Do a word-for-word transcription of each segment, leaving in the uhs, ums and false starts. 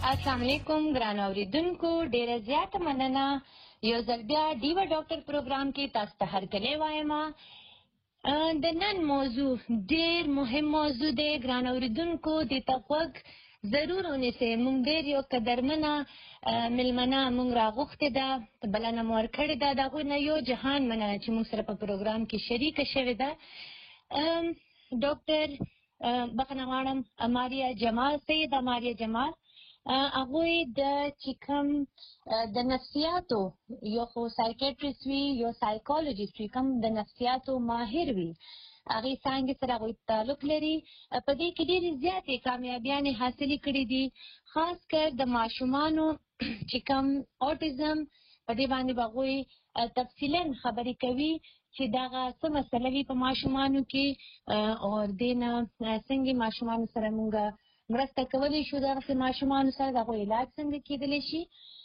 السلام علیکم ګران اوریدونکو، ډیره زیاته مننه یو ځل بیا ډیوه ډاکټر پروګرام کې تاسو ته هرکلی وایم. د نن موضوع ډیر مهم موضوع دی ګران اوریدونکو، دې ته غوږ ضرور ونیسئ. موږ ډیر یو قدرمنه مېلمنه موږ راغوښتې ده، بلنه مو ورکړې ده. د هغوی نه یو جهان مننه چې موږ سره په پروګرام کې شریکه شوې ده. ډاکټر بخښنه غواړم ماریا جمال، سیده ماریا جمال، هغوی د چې کوم د نفسیاتو یو خو سایکیټریسټ وي، یو سایکولوژیسټ وي، کوم د نفسیاتو ماهر وي، هغې څانګې سره هغوی تعلق لري. په دې کې ډېرې زیاتې کامیابیانې حاصلې کړي دي، خاص کر د ماشومانو چې کوم اوټیزم، په دې باندې به هغوی تفصیلا خبرې کوي چې دغه څه مسله وي په ماشومانو کې، او دې نه څنګه ماشومانو سره موږ مرسته کولی شو، دغسې ماشومانو سره د هغوی علاج څنګه کېدلی شي.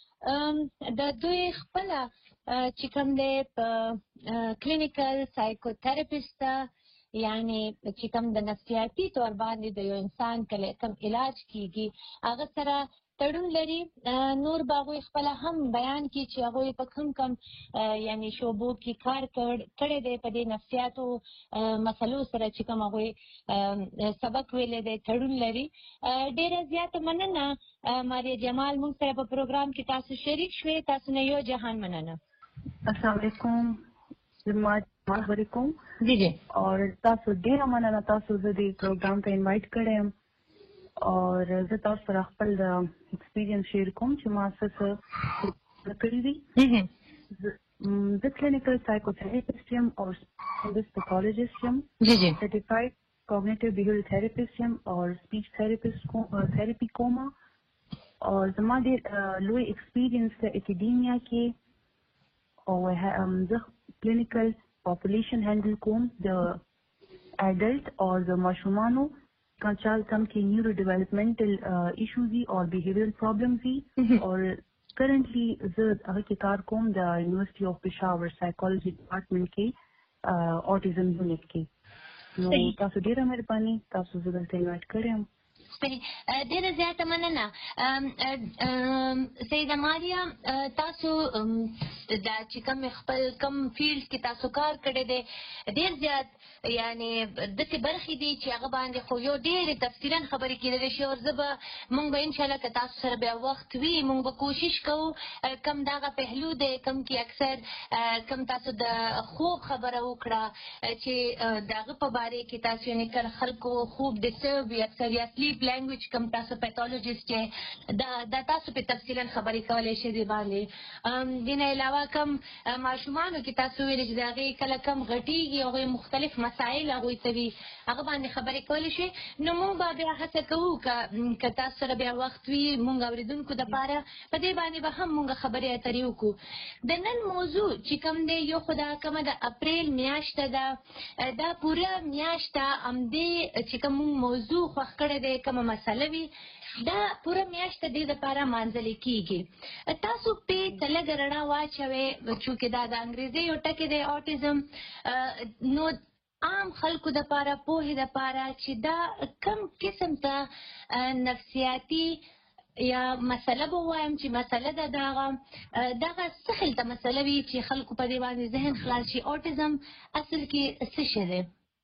د دوی خپله چې کوم دی په کلینیکل سایکوتراپیسټ ته، یعنې چې کوم د نفسیاتي طور باندې د یو انسان کله کوم علاج کېږي هغه سره تړون لري. نور به هغوی خپله هم بیان کړي چې هغوی په کوم کوم یعنې شعبو کې کار کړی دی، په دې نفسیاتو مسلو سره چې کوم هغوی سبق ویلی دی، تړون لري. ډېره زیاته مننه ماریا جمال، موږ سره په پروګرام کې تاسو شریک شوې. تاسو نه یو جهان مننه. السلام علیکم، زما خبرې کوم. جی جی. اور تاسو ډېره مننه، تاسو زه دې پروګرام ته انوایټ کړی یم، اور زه تاسو سره خپل ایکسپیرینس شیر کوم چې ما څه څه کړي دي. زه کلینیکل سایکوتراپیسټ یم او سایکولوژیسټ یم، سرټیفاید کوګنیټیو بیهیویرل تھراپیسټ یم او سپیچ تھراپیسټ تھراپي کوم. اور زما ډېر لوی ایکسپیرینس د اکیډیمیا کې، او زه کلینیکل پاپولیشن هینډل کوم د ایډلټ او د ماشومانو کا چال کم کې نیورو ډیولپمنټل ایشوز وي او بیهیویرل پرابلمز وي. اور کرنټلی زه هغه کې کار کوم د یونیورسټي آف پېښور سایکولوژي ډپارټمنټ کې اوټیزم یونټ کې. نو تاسو ډېره مهرباني، تاسو زه دلته انوایټ کړی یم. ډېره زیاته مننه سیده ماریا. تاسو دا چې کوم خپل کوم فیلډ کې تاسو کار کړی دی، ډېر زیات یعنې داسې برخې دي چې هغه باندې خو یو ډېرې تفصیلا خبرې کېدلی شي. او زه به موږ به انشاءالله که تاسو سره بیا وخت وي موږ به کوشش کوو کوم دغه پهلو دی کوم کې اکثر کوم تاسو د خوب خبره وکړه چې د هغه په باره کې تاسو یعنې کله خلکو خوب ډسټرب وي اکثر یا سلیپ لینګویج کوم تاسو پیتالوجیسټ یې دا دا تاسو پې تفصیلا خبرې کولی شئ دې باندې. دې نه علاوه کوم ماشومانو کې تاسو ویلې چې د هغې کله کم غټېږي، هغوی مختلف مسایل هغوی ته وي، هغه باندې خبرې کولی شئ. نو موږ به بیا هڅه کوو که تاسو سره بیا وخت وي موږ اورېدونکو دپاره په دې باندې به هم موږ خبرې اترې وکړو. د نن موضوع چې کوم دی یو خو دا کومه د اپریل میاشته ده، دا پوره میاشته همدې چې کوم موږ موضوع خوښ کړی دی، کومه مسله وي، دا پوره میاشت دې دپاره مانځلې کېږي. تاسو پې ته لږه رڼا واچوئ، چونکې دا د انګریزۍ یو ټکې دی اوټیزم، نو عام خلکو دپاره پوهې دپاره چې دا کوم قسم ته نفسیاتي یا مسله به ووایم چې مسله ده دغه دغه څه خل ته مسله وي چې خلکو په دې باندې ذهن خلاص شي. اوټیزم اصل کې څه شی دی؟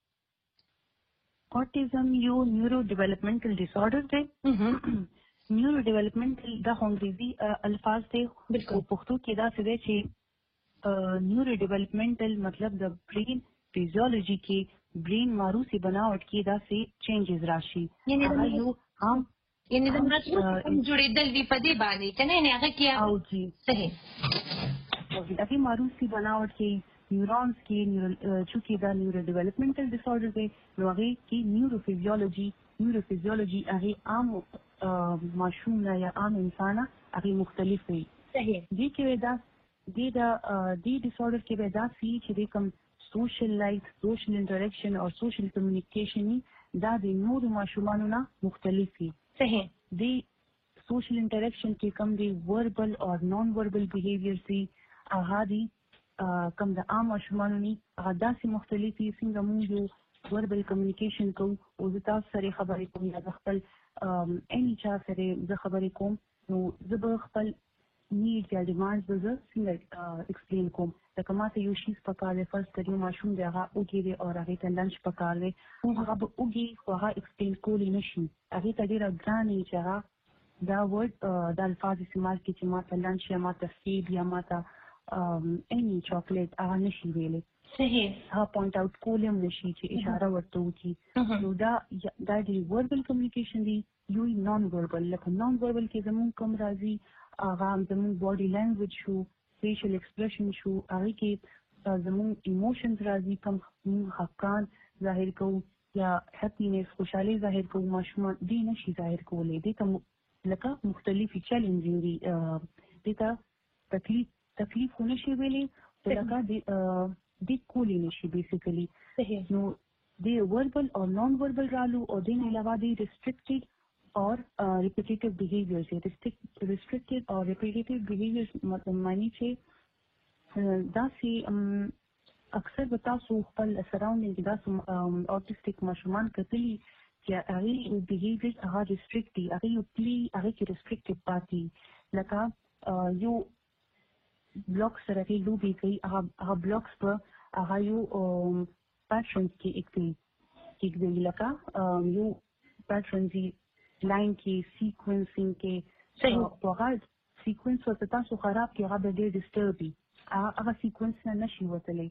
اوټیزم یو نیورو ډیولپمنټل ډیسارډر دی. نیورو ډیولپمنټل دا انګریزي الفاظ دی، خو پښتو کې داسې دی چې نیورو ډیولپمنټل مطلب د برین فیزیولوژي کې برین ماروسي بناوټ کې داسې چینجز راشي. هغه یو عام یعنې د مغزو کوم جوړېدل دي په دې باندې که نه، یعنې هغه کې او جي صحیح هغې ماروسي بناوټ کې نیورونز کې چونکې دا نیورو ډیولپمنټل ډیسارډر دی، نو هغې کې نیورو فیزیولوژي نیورو فیزیولوژي هغې عام ماشوم نه یا عام انسان نه هغې مختلف وي. صحیح. دې کې به دا دې د دې ډیسارډر کې به داسې وي چې دې کوم سوشل لایف، سوشل انټریکشن او سوشل کمیونیکیشن دا د نورو ماشومانو نه مختلف وي. صحیح. دې سوشل انټریکشن کې کوم دی وربل او نان وربل بیهیویئر سي هغه دي کم د عام ماشومانو نه هغه داسې مختلف دي. څنګه موږ یو وربل کمیونیکیشن کوو او زه تاسو سره خبرې کوم یا د خپل اني چا سره زه خبرې کوم نو زه به خپل نیډ یا ډیمانډ به زه څنګه ایکسپلین کوم. لکه ما ته یو شیز پکار دی، فرض کړئ ماشوم دی هغه اوږې دی او هغې ته لنچ پکار دی، هغه به اوږې خو هغه ایکسپلین کولی نه شي، هغې ته ډېره ګران وي چې هغه دا ورډ دا الفاظ استعمال کړي چې ما ته لنچ یا ما ته سیب یا ما ته اني چاکلیټ هغه نه شي ویلی. صحیح. هغه پوینټ آوټ کولی هم نه شي چې اشاره ورته وکړي. نو دا دا د وربل کمیونیکیشن دی. یو نان وربل، لکه نان وربل کې زمونږ کوم راځي هغه زمونږ باډي لینګویج شو، فیشل ایکسپریشن شو، هغې کې زمونږ ایموشنز راځي، کوم موږ خفګان ظاهر کوو یا هیپینس خوشحالي ظاهر کوو، ماشومان دې نه شي ظاهر کولی. دې ته لکه مختلفې چیلنجینګ دي، دې ته تکلیف تکلیف خو نه شي ویلی، لکه دې کولی نه شي بیسیکلي. نو دې وربل او نان وربل رالو او دې نه علاوه دې ریسټرکټډ اور repetitive behaviors ہے. restricted اور repetitive behaviors معنی چې دا سي اکثر به تاسو خپل سراونډینګ کې داسې اوټیسټک ماشومان کتلي چې هغې behaviors هغه restrict دي، هغې یو پلی هغې کې restricted پاتې، لکه یو بلاک سره هغې لوبې کوي، هغه بلاکس په هغه یو پیټرنز کې ایږدوي، لکه یو پیټرنز لاین کې سیکوینسینګ کې هغه سیکوینس ورته تاسو خراب کړي هغه به ډېر ډسټرب وي، هغه سیکوینس نه نشي وتلی.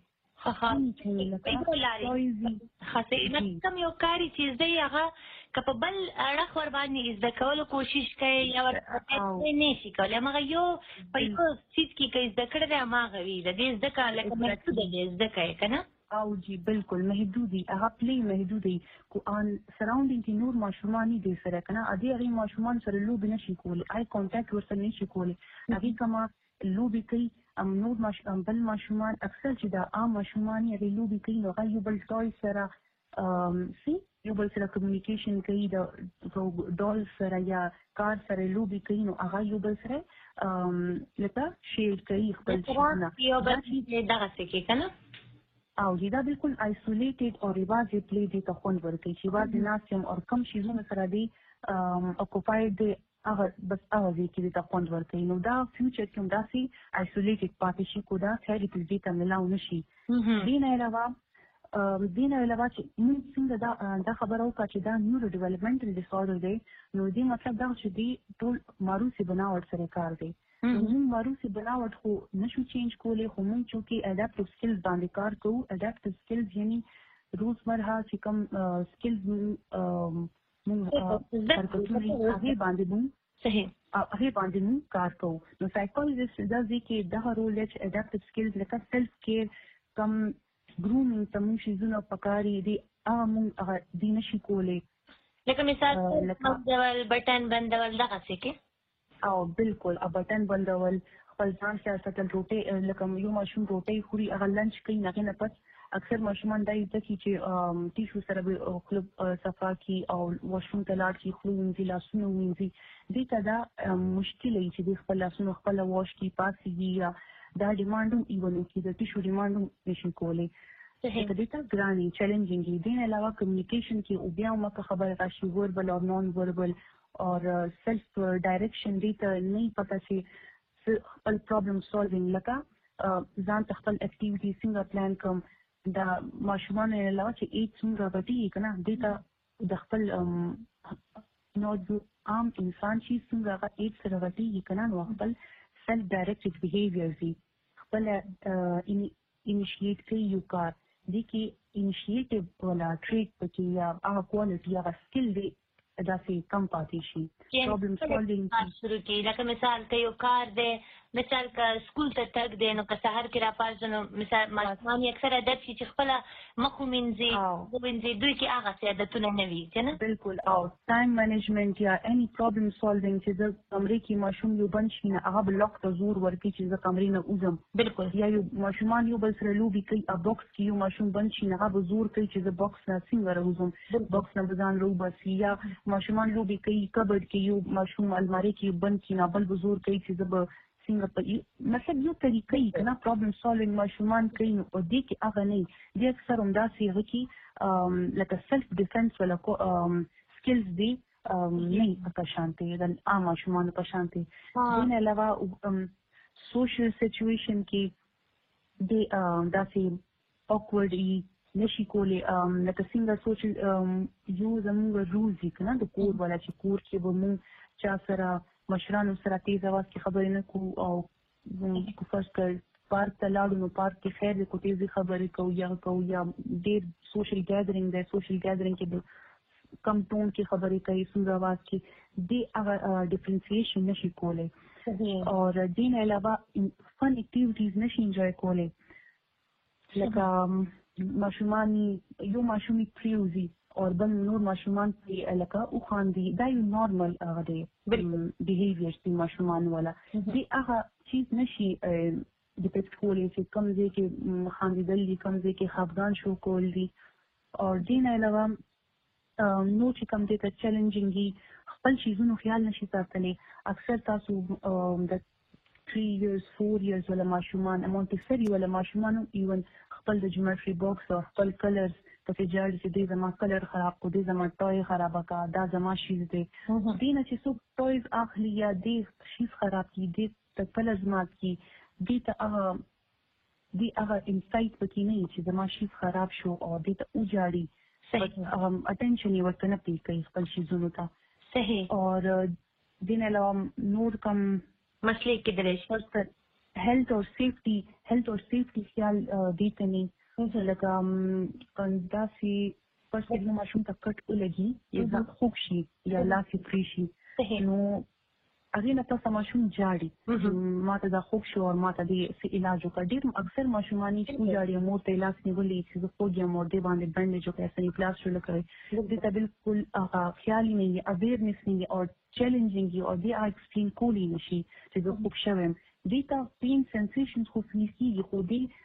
کوم یو کاري چې دی هغه که په بل اړخ ورباندې زده کولو کوشش کوي یا ورته نه شي کولی، هماغه یو په یو څیز کې که زده کړی دی هماغه وي، د دې زده کړه لکه محدوده دی زده کوي که نه. او جی بالکل محدود دي، هغه پلی محدود دي، کو ان سراونډینګ کې نور ماشومان دي سره کنه ادي هغه ماشومان سره لوبې نشي کولی، آی کانټیکټ ورسره نشي کولی، هغه کما لوبې کوي ام نور ماشومان بل ماشومان اکثر چې دا عام ماشومان یې لوبې کوي نو هغه یو بل ټوای سره ام سی یو بل سره کمیونیکیشن کوي د ډول سره یا کار سره لوبې کوي نو هغه یو بل سره ام لکه شیر کوي خپل شونه یو بل دغه څه کې کنه. او دا بالکل آیسولیټډ او رواج پلی دی ته خوند ورکوي چې واځي ناسم او کم شیزونه سره دی اکوپاید دی هغه بس هغه ځای کې دی ته خوند ورکوي. نو دا فیوچر کې هم داسې آیسولیټډ پاتې شي کو دا تھراپي دې ته ملاو نه شي. دې نه علاوه دې نه علاوه چې موږ څنګه دا دا خبره وکړه چې دا نیورو ډیولپمنټل ډیس آرډر دی، نو دې مطلب دا چې دی ټول ماروثي بناوټ سره کار دی. موږ ماروثي بناوټ خو نشو چینج کولی، خو موږ چونکې اډاپټیو سکلز باندې کار کوو. اډاپټیو سکلز یعنی روزمره چې کوم سکلز موږ هغې باندې موږ صحیح هغې باندې موږ کار کوو. نو سایکولوژسټ دا ځای کې دغه رول دی چې اډاپټیو سکلز لکه سیلف کیر کم ګرومینګ ته موږ شیزونه پکار دي هغه موږ هغه دی نشي کولی، لکه مثال بندول بټن بندول دغسې کې او بالکل ا بټن بندول خپل ځان ښه ساتل. روټۍ لکه یو ماشوم روټۍ خوري هغه لنچ کوي هغې نه پس اکثر ماشومان دا زده کړي چې ټیشو سره به خوله صفا کړي او واشروم ته لاړ شي، خوله ووینځي، لاسونه ووینځي. دې ته دا مشکل وي چې دوی خپل لاسونه خپله واش کړي پاسېږي یا دا ډیمانډ هم ایون وکړي، د ټیشو ډیمانډ هم نشي کولی، ځکه دې ته ګران وي چیلنجینګ وي. دې نه علاوه کمیونیکیشن کې او بیا هم که خبره راشي وربل او نان وربل اور سیلف ډایریکشن دې ته نه پته چې خپل پرابلم سالوینګ لکه ځان ته خپل اکټیویټي څنګه پلان کوم، دا ماشومانو نه علاوه چې ایج څومره غټېږي که نه دې ته د خپل نو عام انسان چې څنګه هغه ایج سره غټېږي که نه نو خپل سیلف ډایریکټډ بیهیویرز دي، خپله انیشیټ کوي یو کار، دې کې انیشیټیو والا ټریټ پکې یا هغه کوالټي هغه سکل دی داسې کم پاتې شي. پرابلم سالوینګ شروع کړي، لکه مثال که یو کار دی، مثال که سکول ته تګ دی نو که سهار کې راپاڅو نو مثال ماشومان یې اکثر عادت شي چې خپله مخ ومینځي ووینځي، دوی کې هغسې عادتونه نه وي که نه. بالکل او ټایم منیجمنټ یا اني پرابلم سالوینګ چې زه کمرې کې ماشوم یو بند شي نه هغه به لاک ته زور ورکړي چې زه کمرې نه وځم. بالکل. یا یو ماشومان یو بل سره لوبې کوي او باکس کې یو ماشوم بند شي نه هغه به زور کوي چې زه باکس نه څنګه راوځم، باکس نه به ځان راوباسي. یا ماشومان لوبې کوي کبډ کې یو ماشوم المارۍ کې بند شي نه بل به زور کوي چې زه به څنګه په مطلب یو طریقه یې که نه پرابلم سالوینګ ماشومان کوي نو په دې کې هغه نه وي. دې اکثر همداسې هغه کې لکه سیلف ډیفینس والا سکلز دي نه په شانتي د عام ماشومانو په شانتي. دین علاوه سوشل سچويشن کې د داسې awkward نشي کولی لکه څنګه سوشل یو زموږ رولز دي که نه د کور والا چې کور کې به مونږ چا سره مشرانو سره تیز اواز کې خبرې نه کوو او فرض کړ پارک ته لاړو نو پارک کې خیر دی کو تیزې خبرې کوو یا کوو یا ډېر سوشل ګیدرینګ دی سوشل ګیدرینګ کې د کم ټون کې خبرې کوي سوز اواز کې دی هغه ډفرنسیشن نشي کولی اور دین علاوه فن اکټیویټیز نشي انجوای کولی لکه ماشومان یو ماشومي پریوزي او بل نور ماشومان پرې لکه وخاندي دا یو نارمل هغه دی بیهیویر دی ماشومان والا دی هغه چیز نشي ډیپیکټ کولی چې کوم ځای کې خاندېدل دي کوم ځای کې خفګان شو کول دي او دین علاوه نور چې کوم دی ته چیلنجینګ دي خپل چیزونو خیال نشي ساتلی اکثر تاسو د تھری ایئرز فور ایئرز والا ماشومان مونټیسری والا ماشومانو ایون خپل د جیومټري باکس او خپل کلرز پسې جاړي چې دی زما کلر خراب کو دی زما ټوی خرابه کا دا زما شیز دی دی نه چې څوک ټویز اخلي یا دی شیز خراب کی دی ته کلرز مات کی دی ته هغه دی هغه انسایټ پکې نه چې زما شیز خراب شو او دی ته وجاړي اټینشن یې ورته نه پی کوي خپل شیزونو ته صحیح اور دین علاوه نور کم مسلې کې درش هیلث اور سیفټي هیلث اور سیفټي خیال دی ته نه لکه داسې فرض کړئ نو ماشوم ته کټ ولګي یا خوږ شي یا لاس یې پرې شي نو هغې نه پسه ماشوم جاړي ما ته دا خوږ شو او ما ته دې څه علاج وکړه ډېر اکثر ماشومان چې وجاړي مور ته لاس نیولی چې زه خوږ یم او دې باندې بنډېج وکړی سني پلاستر لګوي دې ته بالکل هغه خیال یې نه وي اویرنس نه وي او چیلنجینګ وي او دې هغه ایکسپلین کولی نه شي چې زه خوږ شوی یم دې ته پین سنسیشنز خو فیل کېږي خو دې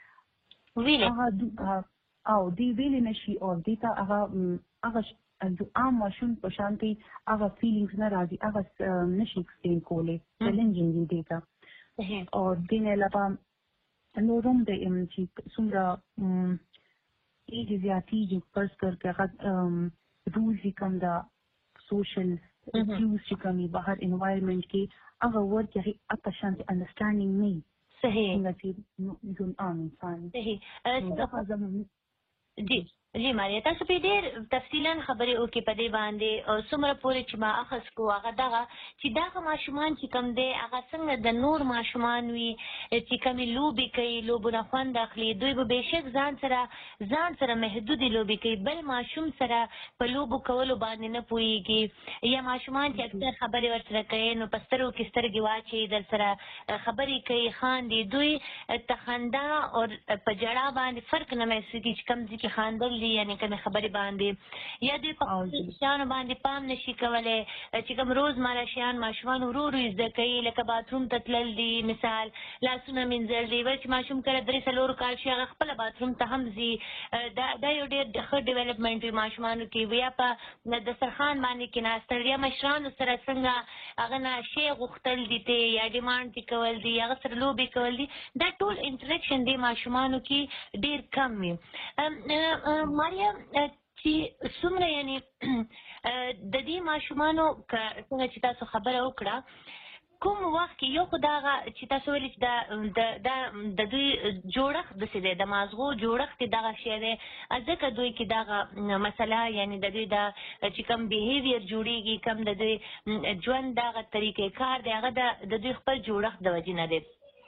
هغه او دی ویلې نشي او دی ته هغه هغه عام ماشوم په شانتي هغه فیلینګز نه راځي هغه نشي ایکسپلین کولی چیلنجینګ دی ته او دین علاوه نورم د چې څومره ایج زیاتېږي فرض کړ که هغه رولز کم دا سوشل کیوز چې کمي بهر انوایرمنټ کې هغه ورکې هغې په شانتي انډرسټانډینګ نه وي صحیح څنګه چې ژوند عام انسان صحیح جی جی ماریا تاسو په ډېر تفصیلا خبرې وکړې په دې باندې او څومره پورې چې ما اخذ کو هغه دغه چې دغه ماشومان چې کوم دی هغه څنګه د نور ماشومان وي چې کومې لوبې کوي لوبونه خوند اخلي دوی به بېشک ځان سره ځان سره محدودې لوبې کوي بل ماشوم سره په لوبو کولو باندې نه پوهېږي یا ماشومان چې اکثر خبرې ورسره کوي نو په سترګو کې سترګې واچوي در سره خبرې کوي خاندي دوی ته خندا او په ژړا باندې فرق نه محسوسېږي چې کوم ځای کې خاندل دي یعنې کومې خبرې باندې یا دوی په خپلو شیانو باندې پام نشي کولی چې کوم روزمره شیان ماشومان ورو ورو زده کوي لکه باتروم ته تلل دي مثال لاسونه مینځل دي ول چې ماشوم کله درې څلور کال شي هغه خپله باتروم ته هم ځي دا دا یو ډېر ښه ډیولپمنټ وي ماشومانو کې یا په دسترخوان باندې کېناستل یا مشرانو سره څنګه هغه نه شی غوښتل دي ته یا ډیمانډ دي کول دي هغه سره لوبې کول دي دا ټول انټریکشن دی ماشومانو کې ډېر کم وي ماریا چې څومره یعنې د دې ماشومانو څنګه چې تاسو خبره وکړه کوم وخت کې یو خو دا هغه چې تاسو ویلي چې دا د دوی جوړښت داسې دی د مازغو جوړښت یې دغه شی دی ځکه دوی کې دغه مسله یعنې د دوی دا چې کوم بیهیویر جوړېږي کوم د دوی ژوند دغه طریقې کار دی هغه د دوی خپل جوړښت د وجې نه دی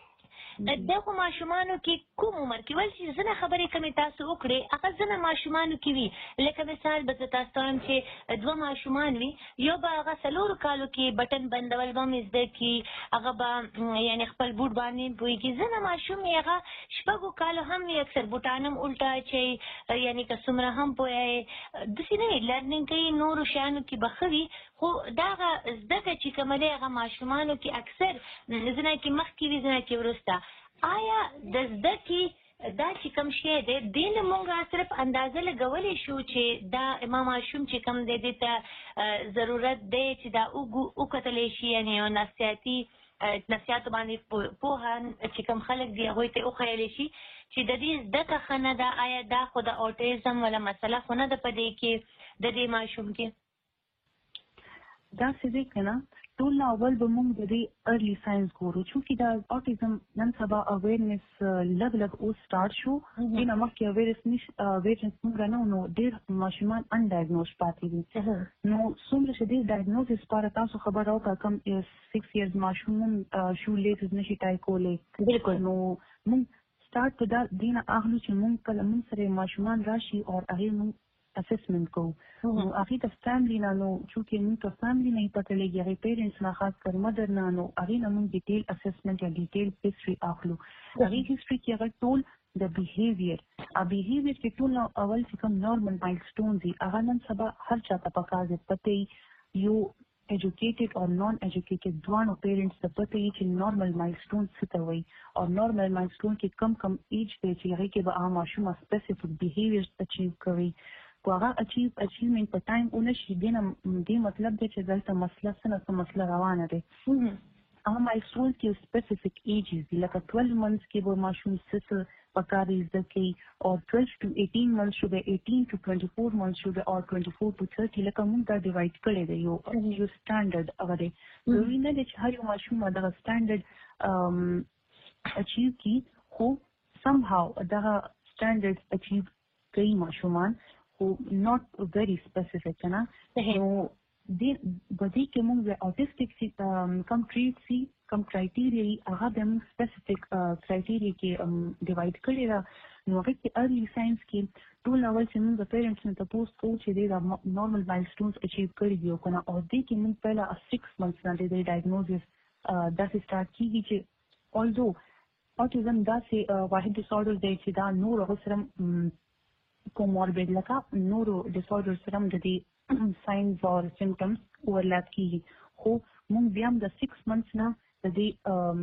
دغو ماشومانو کې کوم عمر کې ول چې ځینې خبرې کومې تاسو وکړې هغه ځینې ماشومانو کې وي لکه مثال به زه تاسو ته وایم چې دوه ماشومان وي یو به هغه څلورو کالو کې بټن بندول به هم زده کړي هغه به یعنې خپل بوټ باندې پوهېږي ځینې ماشوم یې هغه شپږو کالو هم وي اکثر بوټان هم الټه اچوي یعنې که څومره هم پوهیږي داسې نه وي لرنینګ کوي نورو شیانو کې به ښه وي خو دغه زده کړه چې کومه دی هغه ماشومانو کې اکثر ځینې کې مخکې وي ضمنه کې وروسته آیا د زده کړې دا چې کوم شی دی دې نه موږ صرف اندازه لګولی شو چې دا ما ماشوم چې کوم دی دې ته ضرورت دی چې دا وکتلی شي یعنې یو نفسیاتي نفسیاتو باندې پوهه چې کوم خلک دي هغوی ته وښیلی شي چې د دې زده کړه ښه نه ده آیا دا خو د اوټیزم والا مسله خو نه ده په دې کې د دې ماشوم کې دا څه دی کنه ټول نه اول به موږ د دې ارلی ساينس ګورو چې دا اوټیزم نن سبا اویرنس لګ لګ او سٹارټ شو چې نو مخکې اویرنس نش اویرنس موږ نه نو ډېر ماشومان ان ډایګنوز پاتې دي نو څومره چې دې ډایګنوزس لپاره تاسو خبر او کم سکس ایئرز ماشوم شو لیټ نشي ټای کولې بالکل نو موږ سٹارټ په دا دینه اخلو چې موږ کله موږ سره ماشومان راشي او هغه موږ اسسمنٹ کو نو هغه د فیملی نه نو چې موږ ته فیملی نه پته لګي هغه پیرنټس نه خاص کر مدر نه نو هغه نه موږ ډیټیل اسسمنٹ یا ډیټیل هیستوري اخلو هغه هیستوري کې هغه ټول د بیهیویر ا بیهیویر کې ټول اول چې کوم نورمال مایلسټون دي هغه نن سبا هر چا ته پکار دي پته یو educated or non-educated دوانو پیرنټس ته پته یې چې نورمال مایلسټون څه ته وایي او نورمال مایلسټون کې کم کم ایج دی چې هغه کې به عام ماشوم سپیسیفیک بیهیویرز اچیو کوي کو هغه اچیو اچیومنت په ټایم اونشي دینه دې مطلب دی چې دلته مسله څه مسله روانه ده هغه مایلسټون کې سپیسیفیک ایجز دي لکه twelve months کې به ماشوم څه پکاري ځکه او twelve to eighteen months شو به eighteen to twenty-four months شو به او twenty-four to thirty لکه موږ دا ډیوایډ کړی دی یو یو سټانډرډ هغه دی نو وینه چې هر یو ماشوم دا سټانډرډ اچیو کی خو سم هاو دا سټانډرډ اچیو کوي ماشومان خو not very specific نه نو د بدی کې موږ د اوټیسټک کم ټریټ سی کم کرایټیریا هغه د سپیسیفیک کرایټیریا کې ډیوایډ کړی دا نو هغه کې ارلی ساينس کې ټول اول چې موږ د پیرنټس نه تاسو کوو چې د نورمال مایلسټونز اچیو کړی دی او کنه او دې کې موږ पहिला six months نه د ډایګنوزس دا سٹارټ کیږي چې although autism دا سه واحد ډیسارډر دی چې دا نور هغه سره کوموربید لکه نورو ډیسارډر سره د دې ساينز او سمپټمز اورلپ کیږي خو موږ بیا د six months نه د دې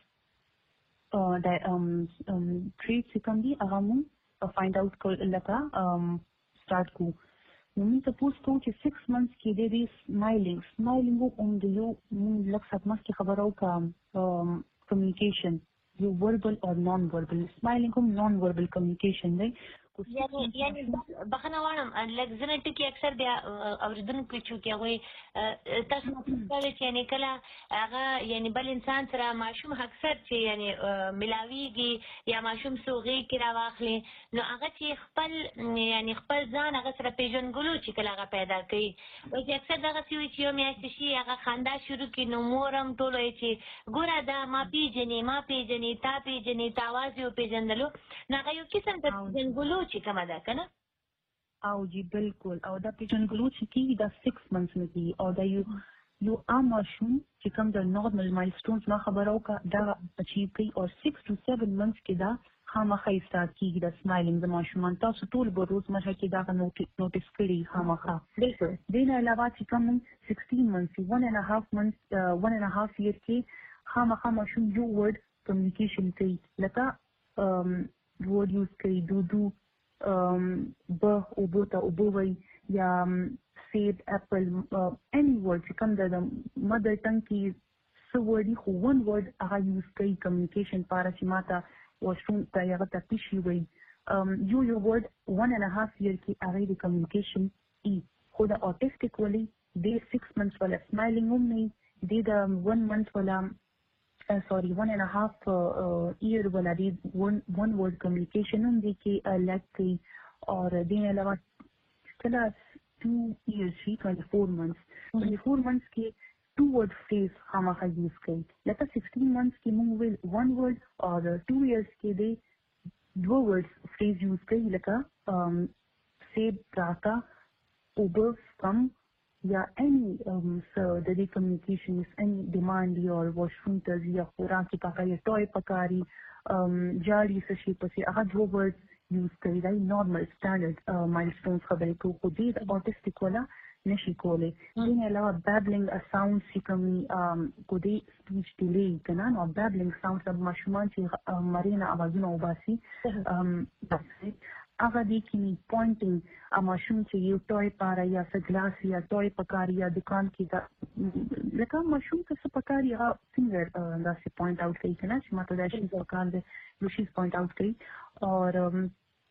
ټریټس د ټریټس کوم دي هغه موږ فایند اوټ کول لکه سٹارټ کو نو موږ تاسو ته چې six months کې د دې سمایلینګ سمایلینګ او د یو موږ لکه څه مخکې خبرو کوم کمیونیکیشن یو وربل او نان وربل سمایلینګ هم نان وربل کمیونیکیشن دی یعنی یعنی بخنه وانم لکه زنه ټکی اکثر بیا اوریدونکو چې هغه تاسو مطلب چې یعنی کله هغه یعنی بل انسان سره ماشوم اکثر چې یعنی ملاویږي یا ماشوم سوغي کې راواخلي نو هغه چې خپل یعنی خپل ځان هغه سره پیژنګلو چې کله هغه پیدا کوي او چې اکثر دغه سی چې یو میاشت شي هغه خندا شروع کړي نو مورم ټول چې ګوره دا ما پیژنې ما پیژنې تا پیژنې تاواز یو پیژندلو نو هغه یو قسم د پیژنګلو چې کومه ده کنه او جی بالکل او دا پیژنګلو چې کیږي دا six months نه کیږي او دا یو یو عام ماشوم چې کوم د نورمال مایلسټونز ما خبرو کا دا اچیو کوي او six to seven months کې دا خامخا سٹارټ کیږي د سمایلینګ د ماشومان تاسو ټول به روز مشه کې دا نوټیس کړئ خامخا بالکل دین علاوه چې کوم sixteen months one and a half months uh, one and a half year کې خامخا ماشوم یو ورډ کمیونیکیشن کوي لکه ورډ یوز کوي دودو به او بوته او بووي یا سیب اپل any word چې کوم د مدر ټنګ کې څه وړي خو one word هغه یوز کوي کمیونیکیشن لپاره چې ماته واشروم ته هغه ته پیشي وي یو یو ورډ one and a half year کې هغه د کمیونیکیشن ای خو د اوټیسټک ولي د six months ولا سمایلینګ هم نه د one month ولا Uh, sorry, one and a half uh, year wala di one one word communication um di ki lag ki aur din alawa chala two years she twenty-four months mm-hmm. twenty-four months ki two word phrase hama ha use kai lata sixteen months ki mung will one word or two years ki de two words phrase use kai laka um save data over from یا any um, so the communication is any demand or washroom ته یا خوراک پکاري ټوي پکاري جاري څه شي پسې هغه دوه ورډ یوز کوي دا نورمال سټانډرډ مایلسټونز خبرې کوو خو دې د اوټیسټک ولا نشي کولی دین علاوه بابلینګ ا ساوند چې کومي کو دې سپیچ ډیلی کنه نو بابلینګ ساوند د ماشومان چې مرینا اوازونه وباسي بس هغه دې کې پوینټینګ ا ماشوم چې یو ټوي پاره یا څه ګلاس یا ټوي پکاري یا دکان کې دا لکه ماشوم که څه پکاري هغه څنګه دا څه پوینټ اوټ کوي کنه چې ماته دا شي پکار دی نو شي پوینټ اوټ کوي او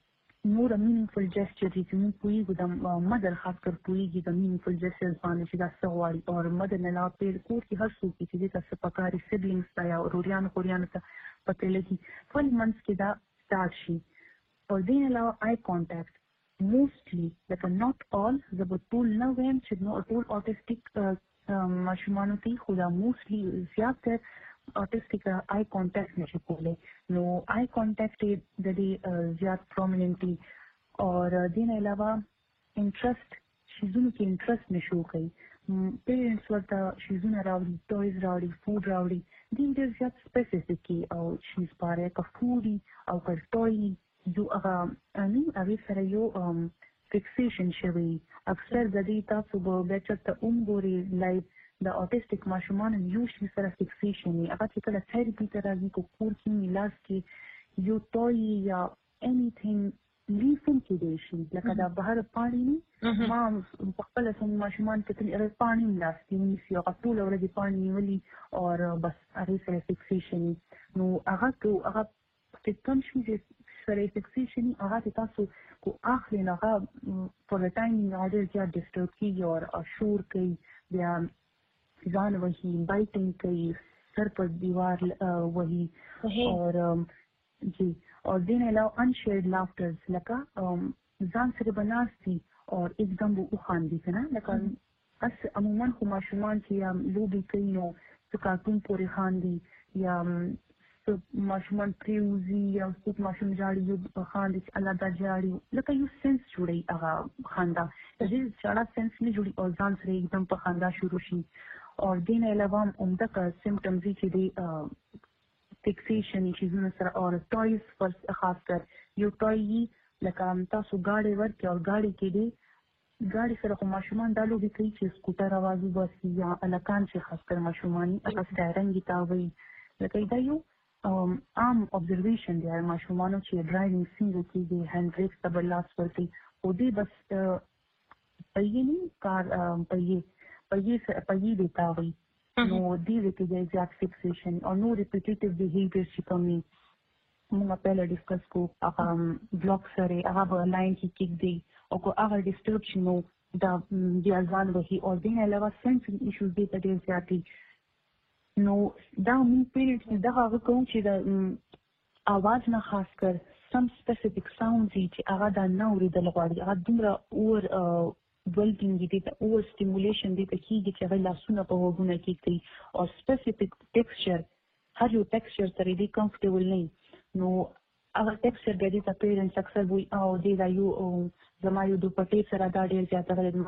نور مینینګفل جسچر دي چې موږ پوهېږو د مدر خاص کر پوهېږي د مینینګفل جسچرز باندې چې دا څه غواړي او مدر نه علاوه په کور کې هر څوک چې دې ته څه پکار وي سبلینګس ته یا وروریانو خوریانو ته پته لګي ټویلو منثس کې دا سټارټ شي. او دې نه علاوه آی کانټیکټ موسټلی لکه ناٹ آل زه به ټول نه وایم چې نو ټول اوټسټیک ماشومانو ته خو دا موسټلی زیاتره autistic uh, eye contact نشي کولی نو eye contact د دې زیات prominently اور دین علاوه interest شیزونو کې interest نشو کوي parents ورته شیزونه راوړي toys راوړي food راوړي دین ډېر زیات specific او شیز پاره که food او که toy یو هغه اني هغه سره یو fixation شوی اکثر د دې تاسو به بچته عمر لایف د اوټیسټیک ماشومان یو شي سره فکسیشن وي هغه چې کله تھراپي ته راځي کو کور کې علاج کې یو توي یا انیثینګ لیفون کې دی شي لکه دا بهر پانی نه ما خپل سم ماشومان ته تل پانی لاس کې ونیسي او ټول ورځې پانی ولي او بس هغه سره فکسیشن نو هغه کو هغه چې کوم شي سره فکسیشن هغه تاسو کو اخلي نه هغه پر ټایم نه اړ چې ډیسټرب کیږي او شور کوي بیا ځان وهي بایټینګ کوي سر پر دیوار وهي اور جی اور دین علاوه انشیئرډ لافترز لکه ځان سره بناسي اور एकदम وہ خاندي کنه لکه اس عموما خو ماشومان چې یا لوبي کوي نو څه کارتون پورې خاندي یا ماشومان پریوزي یا څوک ماشوم جاړي یو خاندي چې الله دا جاړي لکه یو سنس جوړي هغه خندا دې چاړه سنس نه جوړي او ځان سره एकदम په خندا شروع شي اور دین علاوه عمده کا سمپټمز چې دی فکسیشن چیزونه سره اور ټویز پر خاص کر یو ټوي لکه تاسو گاډي ورکې او گاډي کې دی گاډي سره کوم ماشومان دالو به کوي چې سکوټر आवाज وباسي یا الکان چې خاص کر ماشومان هغه ستارنګ تاوي لکه دا یو عام observation دی ماشومانو چې ډرایوینګ څنګه کوي هاند بریک ته بلاس ورته او دې بس پېنی کار پېي پېي پېي دیتا وي نو دې کې د زیات فکسیشن او نو ریپیټیټیو بیهیویر چې کومي موږ په لاره ډیسکس کو هغه بلاک سره هغه لاین کې کېږي دی او کو هغه ډیسټرب شنو دا بیا ځان وهي او دې علاوه سنسینګ ایشوز دې ته ډېر زیاتې نو دا موږ پیریډ دا هغه کوم چې د اواز نه خاص کر سم سپیسیفیک ساوندز چې هغه دا نه اورېدل غواړي هغه دومره اور ولټینګ دي ته اور سټیمولیشن دي ته کېږي چې هغه لاسونه په وګونه کې کوي او سپیسیفیک ټیکسچر هر یو ټیکسچر سره دې کمفورټیبل نه نو هغه ټیکسچر د دې ته پیرنټس اکثر وایي او دې دا یو زما یو دوپټې سره دا ډېر زیاته غلط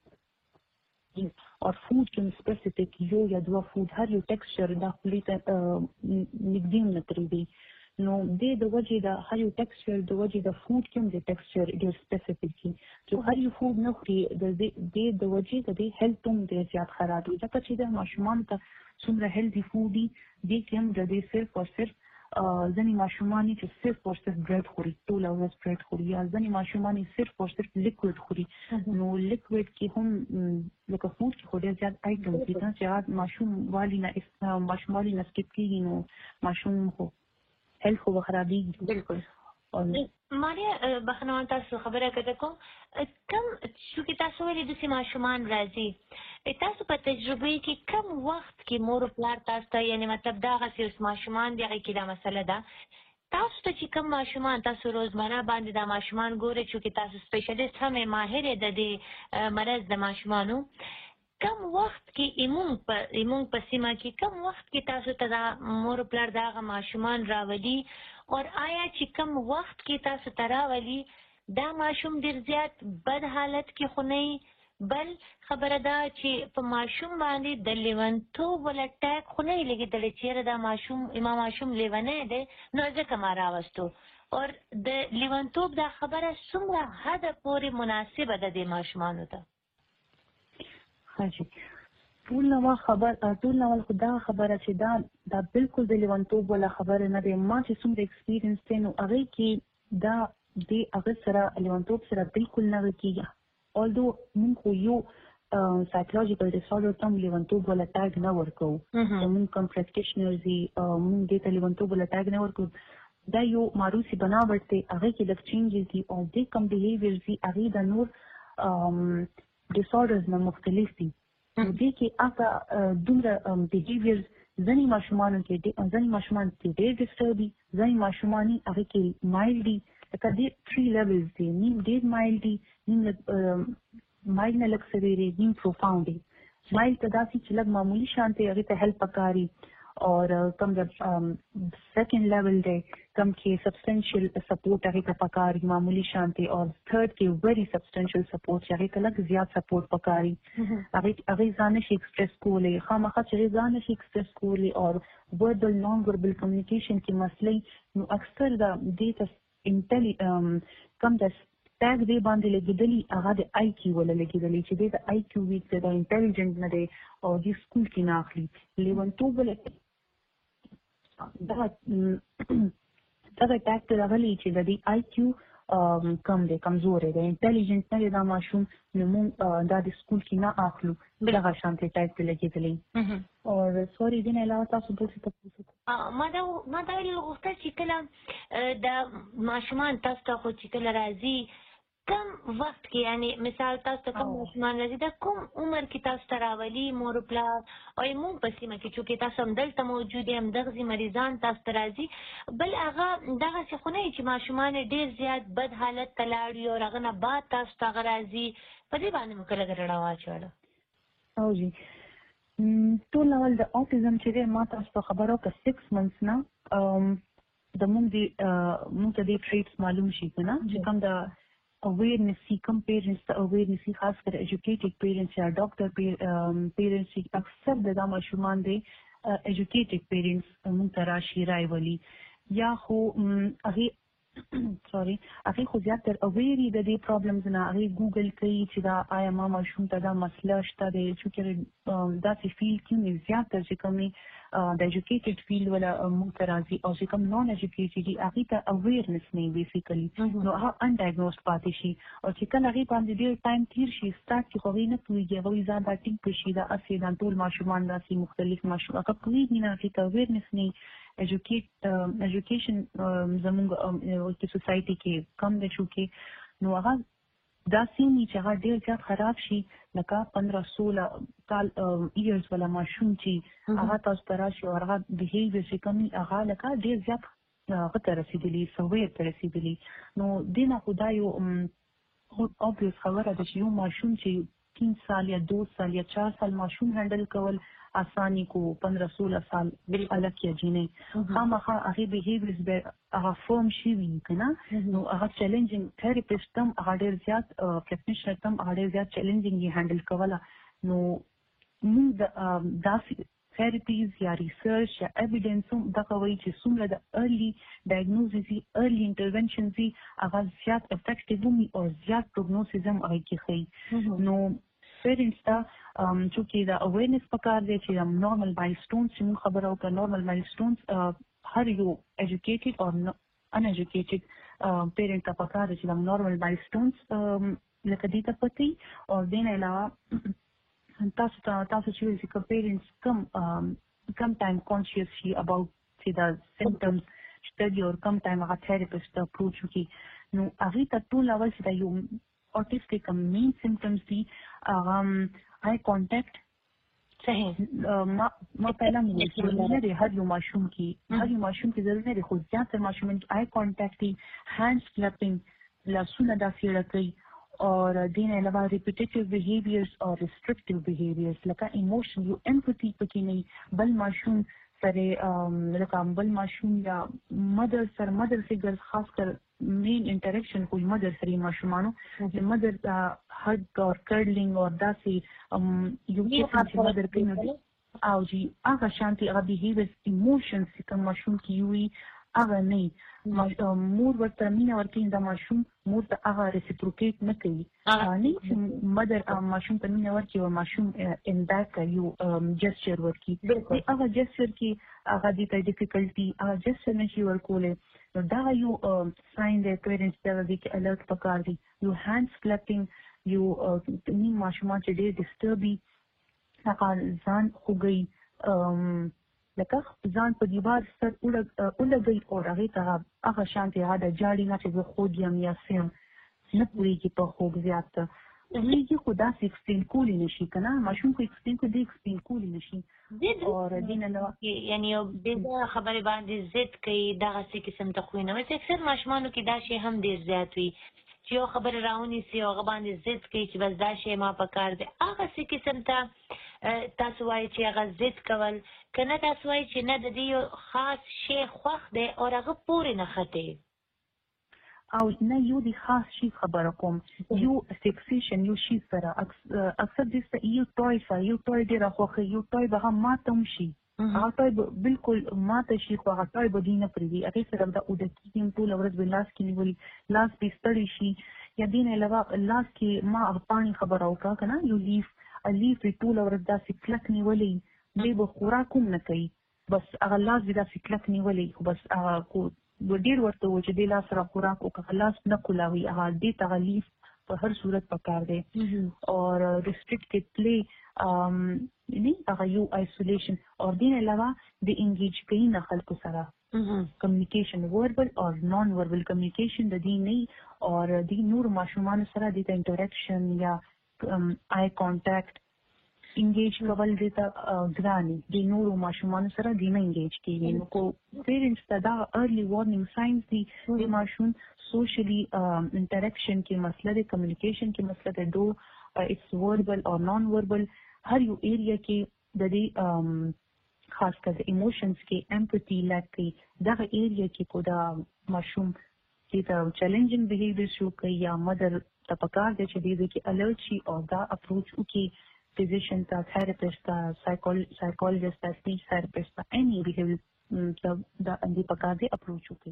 اور فوډ کې سپیسیفیک یو یا دوه فوډ هر یو ټیکسچر دا خپلې ته نږدې نه ترېږي نو دې د وجې د هر یو ټیکسچر د وجې د فوډ کې هم د ټیکسچر ډېر سپیسیفیک دي چې هر یو فوډ نه خوري د دې د وجې د دې هیلث هم ډېر زیات خراب وي ځکه چې د ماشومانو ته څومره هیلدي فوډ دي دې کې هم د دې صرف او صرف ځینې ماشومان چې صرف او صرف برېډ خوري ټوله ورځ برېډ خوري یا ځینې ماشومان صرف او صرف لیکوډ خوري نو لیکوډ کې هم لکه فوډ کې خو ډېر زیات آیټم دي چې هغه ماشوم والي نه ماشوم والي نه سکپ کېږي نو ماشوم خو هیلث خو خرابېږي بالکل ماریا بخنه تاسو خبره کړه کوم کم چې تاسو ولې د ماشومان راځي تاسو په تجربه کې کم وخت کې مور پلار تاسو ته یعنی مطلب دا غسیل ماشومان دی کې دا مسله ده تاسو ته چې کم ماشومان تاسو روزمره باندې دا ماشومان ګوري چې تاسو سپیشلیست هم ماهر د دې مرز د ماشومانو کم وخت کې ایمون په ایمون په سیمه کې کم وخت کې تاسو ته دا مور پلار دا ماشومان راولي اور آیا چې کم وخت کې تاسو ته راولي دا ماشوم ډېر زیات بد حالت کې خو نه بل خبره ده چې په ماشوم باندې د لیونتوب ول اټیک خو نه لګېدلی چېرې دا ماشوم ما ماشوم لیونی دی نو ځکه ما راوستو اور د لیونتوب دا خبره څومره حده پورې مناسبه ده د ماشومانو ته ټول نو خبر ټول نو خدا خبره چې دا دا بالکل د لیونتوب ولا خبره نه دی ما چې څومره ایکسپیرینس دی نو هغه کې دا د هغه سره لیونتوب سره بالکل نه کېږي although موږ خو یو سایکولوژیکل ډیسارډر ته لیونتوب ولا ټاګ نه ورکو موږ کوم پریکټیشنرز دي موږ دې ته لیونتوب ولا ټاګ نه ورکو دا یو ماروسی بناوټ دی، هغې کې لږ چینجز دي او دې کم بیهیویرز دي هغې د نور ډسارډرز نه مختلف دي. نو دې کې هغه دومره بیهیویرز ځینې ماشومانو کې ځینې ماشومان کې ډېر ډسټرب دي، ځینې ماشومان هغې کې مایلډ دي. لکه دې تھری لیولز دي، نیم ډېر مایلډ دي، نیم مایلډ نه لږ سویرې، نیم پروفاونډ دي. مایلډ ته داسې چې لږ معمولي شان دی، هغې ته هیلپ پکاري. اور کم د سیکنډ لیول دی کم کې سبسټنشل سپورټ هغې ته پکاري معمولي شان دی. اور تھرډ کې ویری سبسټنشل سپورټ چې هغې ته لږ زیات سپورټ پکاري. هغې ځان نشي ایکسپریس کولی، خامخا چې هغې ځان نشي ایکسپریس کولی اور وربل نان وربل کمیونیکیشن کې مسلې، نو اکثر د دې ته انټلی کم د ټیګ دې باندې لګېدلي هغه د آی کیو وله لګېدلي چې دې د آی کیو ویک دی، د انټیلیجنټ نه دی او دې سکول کې نه اخلي. لیونتوب وله دغه دغه ټیګ ته راغلی چې د دې آی کیو کم دی، کمزوری دی، انټیلیجنټ نه دی دا ماشوم، نو موږ دا د سکول کې نه اخلو. دغه شانتې ټیګ ته لګېدلی. اور سوري دې نه علاوه تاسو بل څه تپوس وکړئ؟ ما دا ما دا ویل غوښتل چې کله د ماشومان تاسو ته خو چې کله راځي کم وخت کې، یعنی مثال تاسو ته کوم ماشومان راځي دا کوم عمر کې تاسو ته راولي مور و پلار او موږ په سیمه کې چونکې تاسو همدلته موجود یې همدغسې مریضان تاسو ته راځي. بل هغه دغسې خو نه وي چې ماشومان ډېر زیات بد حالت ته لاړ وي او هغه نه بعد تاسو ته هغه راځي. په دې باندې مو کله رڼا واچوله؟ او جی ټول اول د اوټیزم چې دی ما تاسو ته خبره وکړه سکس منثس نه د موږ د موږ ته دې ټریټس معلوم شي که نه چې کوم د awareness see کم پیرنٹس ته awareness see خاص کر educated parents یا ډاکټر پیرنٹس اکثر د دا ماشومان دی educated parents موږ ته راشي رایولي یا خو هغې سوري هغې خو زیات تر اویري د دې پرابلمز نه هغې ګوګل کوي چې دا آیا ما ماشوم ته دا مسله شته دی چونکې داسې فیلډ کې مې زیات تر چې کومې د ایجوکیټډ فیلډ ولا موږ ته راځي او چې کوم نان ایجوکیټډ دي هغې ته اویرنس نه وي بیسیکلي نو هغه انډایګنوزډ پاتې شي او چې کله هغې باندې ډېر ټایم تېر شي سټارټ کې خو هغې نه پوهېږي هغه وایي ځان دا ټینګ پې شي دا هسې دا ټول ماشومان داسې مختلف ماشوم هغه پوهېږي نه هغې ته اویرنس نه ایجوکیټ ایجوکیشن زموږ سوسایټي کې کم دی چونکې نو هغه داسې وي چې هغه ډېر زیات خراب شي لکه پندره سوله کال ایرز والا ماشوم چې هغه تاسو ته راشي او هغه بیهیویر چې کوم وي هغه لکه ډېر زیات هغه ته رسېدلي سویر ته رسېدلي نو دې نه خو دا یو اوبویس خبره ده چې یو ماشوم چې تین سال یا دو سال یا چار سال ماشوم هینډل کول آسانی کو پندرہ سولہ سال الګ یا جینې خامخا هغې بیهیویرز به هغه فورم شوي که نه نو هغه چیلنجینګ تھراپسټ هم هغه ډېر زیات پریکټیشنر هم هغه ډېر زیات چیلنجینګ یې هینډل کوله نو موږ داسې تھراپیز یا ریسرچ یا ایویډنس هم دغه وایي چې څومره د ارلی ډایګنوزز وي ارلی انټرونشنز وي هغه زیات افیکټیو هم وي او زیات پروګنوسز هم هغې کې ښیي نو پیرنټس ته چونکې دا اویرنس پکار دی چې نارمل مایلسټونز چې موږ خبره وکړه نارمل مایلسټونز هر یو ایجوکیټډ او ان ایجوکیټډ پیرنټ ته پکار دی چې دا نارمل مایلسټونز لکه دې ته پته وي او دې نه علاوه تاسو ته تاسو چې وایي چې پیرنټس کم کم ټایم کانشیس شي اباؤټ چې دا سمپټمز شته دي او کم ټایم هغه تھراپسټ ته اپروچ وکړي نو هغې ته ټول اول چې دا یو autistic main symptoms دي um eye contact صحیح ما ما پہلا مجھے نے ہر یو معصوم کی ہر یو معصوم کی ضرورت ہے خود زیادہ معصوم کی eye contact دی hands clapping لاسونه داسې لکۍ اور دین علاوه repetitive behaviors or restrictive behaviors لکه emotion یو empathy پکې نه بل معصوم سره لکه بل معصوم یا مدر سره مدر فیګر خاص کر مین انټریکشن کوئی مدر سره ماشومانو چې مدر هګ اور کرلینګ اور داسې یو چې مدر کوي او جی هغه شانتي هغه بیهیویرز ایموشنز چې کوم ماشوم کې وي هغه نه مور ورته مینه ورکوي دا ماشوم مور ته هغه ریسپروکیټ نه کوي نه چې مدر ماشوم ته مینه ورکوي او ماشوم ان بیک یو جسچر ورکوي هغه جسچر کې هغه دې ته ډیفیکلټي هغه جسچر نشي ورکولی نو دا یو ساين دی پیرنټس ته دې کې الرټ پکار دي یو هینډز کلپینګ یو نیم ماشومان چې ډېر ډسټرب وي هغه ځان خوږوي لکه ځان په دیوار سر ولګوي او هغې ته هغه شانتې هغه د جاړي نه چې زه خوږ یم یا څه یم نه پوهېږي په خوږ زیات پوهېږي خو داسې ایکسپلین کولی نه شي که نه ماشوم خو ایکسپلین کوي دی ایکسپلین کولی نه شي اور دین علاوه یعنی یو بېځایه خبرې باندې ضد کوي دغسې قسم ته خوی نه وایي اکثر ماشومانو کې دا شی هم ډېر زیات وي چې یو خبرې راونیسي او هغه باندې ضد کوي چې بس دا شی ما په کار دی هغسې قسم ته تاسو وایي چې هغه ضد کول که نه تاسو وایي چې نه د دې یو خاص شی خوښ دی او هغه پورې نښتې او نه یو د خاص شي خبره کوم یو فکسیشن یو شي سره اکثر دې یو ټوی سره یو ټوی ډېره خوښوي یو ټوی به هم ماته هم شي هغه ټوی به بالکل ماته شي خو هغه ټوی به دې نه پرېږدي هغې سره به اوده کېږي ټوله ورځ به لاس کې نیولي لاس به ستړی شي یا دې نه علاوه لاس کې ما هغه پاڼې خبره وکړه که نه یو لیف لیف یې ټوله ورځ داسې کلک نیولی دی به خوراک هم نه کوي بس هغه لاس به داسې کلک نیولی خو بس هغه ډېر ورته و چې دې لاس سره خوراک وکړه لاس نه کولاوي هغه دې ته هغه لیف په هر صورت پکار دی اور ریسټرکټډ پلی یعنی هغه یو آیسولیشن اور دې نه علاوه د انګیج کوي نه خلکو سره کمیونیکیشن وربل او نان وربل کمیونیکیشن د دې نه اور د نور ماشومانو سره د انټریکشن یا آی کانټیکټ انګیج کول دې ته ګراني د نورو ماشومانو سره دې نه انګیج کېږي نو کو پیرنټس ته دا ارلی وارنینګ ساینز دي د ماشوم سوشلی انټریکشن کې مسله د کمیونیکیشن کې مسله د دو اټس وربل او نان وربل هر یو ایریا کې د دې خاص کر د ایموشنز کې امپاتی لکه دغه ایریا کې کو دا ماشوم چې دا چیلنجینګ بیهیویر شو کوي یا مدر ته پکار دی چې دې کې الرټ شي او دا اپروچ وکړي physician تا therapist تا psychologist تا speech therapist تا any behavior دا اندی پکار دی اپروچ وکړي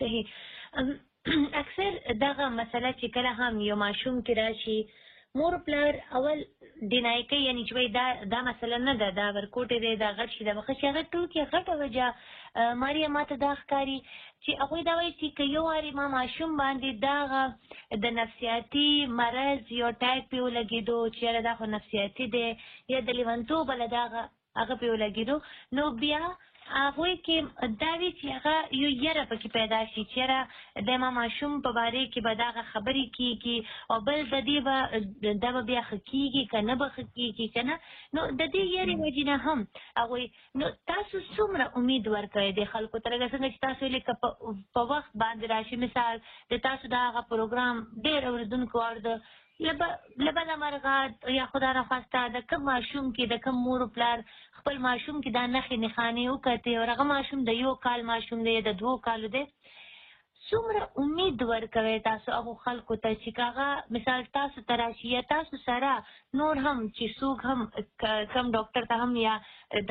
صحیح اکثر دغه مسله چې کله هم یو ماشوم کې راشي مور پلار اول ډینای کوي یعنی چې دا دا مسله نه ده دا ورکوټې دی دا غټ شي دا مخه شي هغه ټول کې غټه وجه ماریا ماته دا ښکاري چې هغوی دا وایي چې که یو وارې ما ماشوم باندې دغه د نفسیاتي مرض یو ټایپ پې ولګېدو چې یاره دا خو نفسیاتي دی یا د لیونتوبه له دغه هغه پې ولګېدو نو بیا هغوی کې دا وي چې هغه یو یره پکې پیدا شي چې یاره د ما ماشوم په بارې کې به دغه خبرې کېږي او بل د دې به دا به بیا ښه کېږي که نه به ښه کېږي که نه نو د دې یرې وجې نه هم هغوی نو تاسو څومره امید ورکوئ د خلکو ته لکه څنګه چې تاسو ویلې که په وخت باندې راشي مثال د تاسو د هغه پروګرام ډېر اورېدونکو اورده لبله مرغات یا خدا نخواسته د کوم ماشوم کې د کوم مور پلار خپل ماشوم کې دا نښې نښانې وکتې او هغه ماشوم د یو کال ماشوم دی یا د دوو کالو دی څومره امید ورکوئ تاسو هغو خلکو ته چې هغه مثال تاسو ته راشي یا تاسو سره نور هم چې څوک هم کم ډاکټر ته هم یا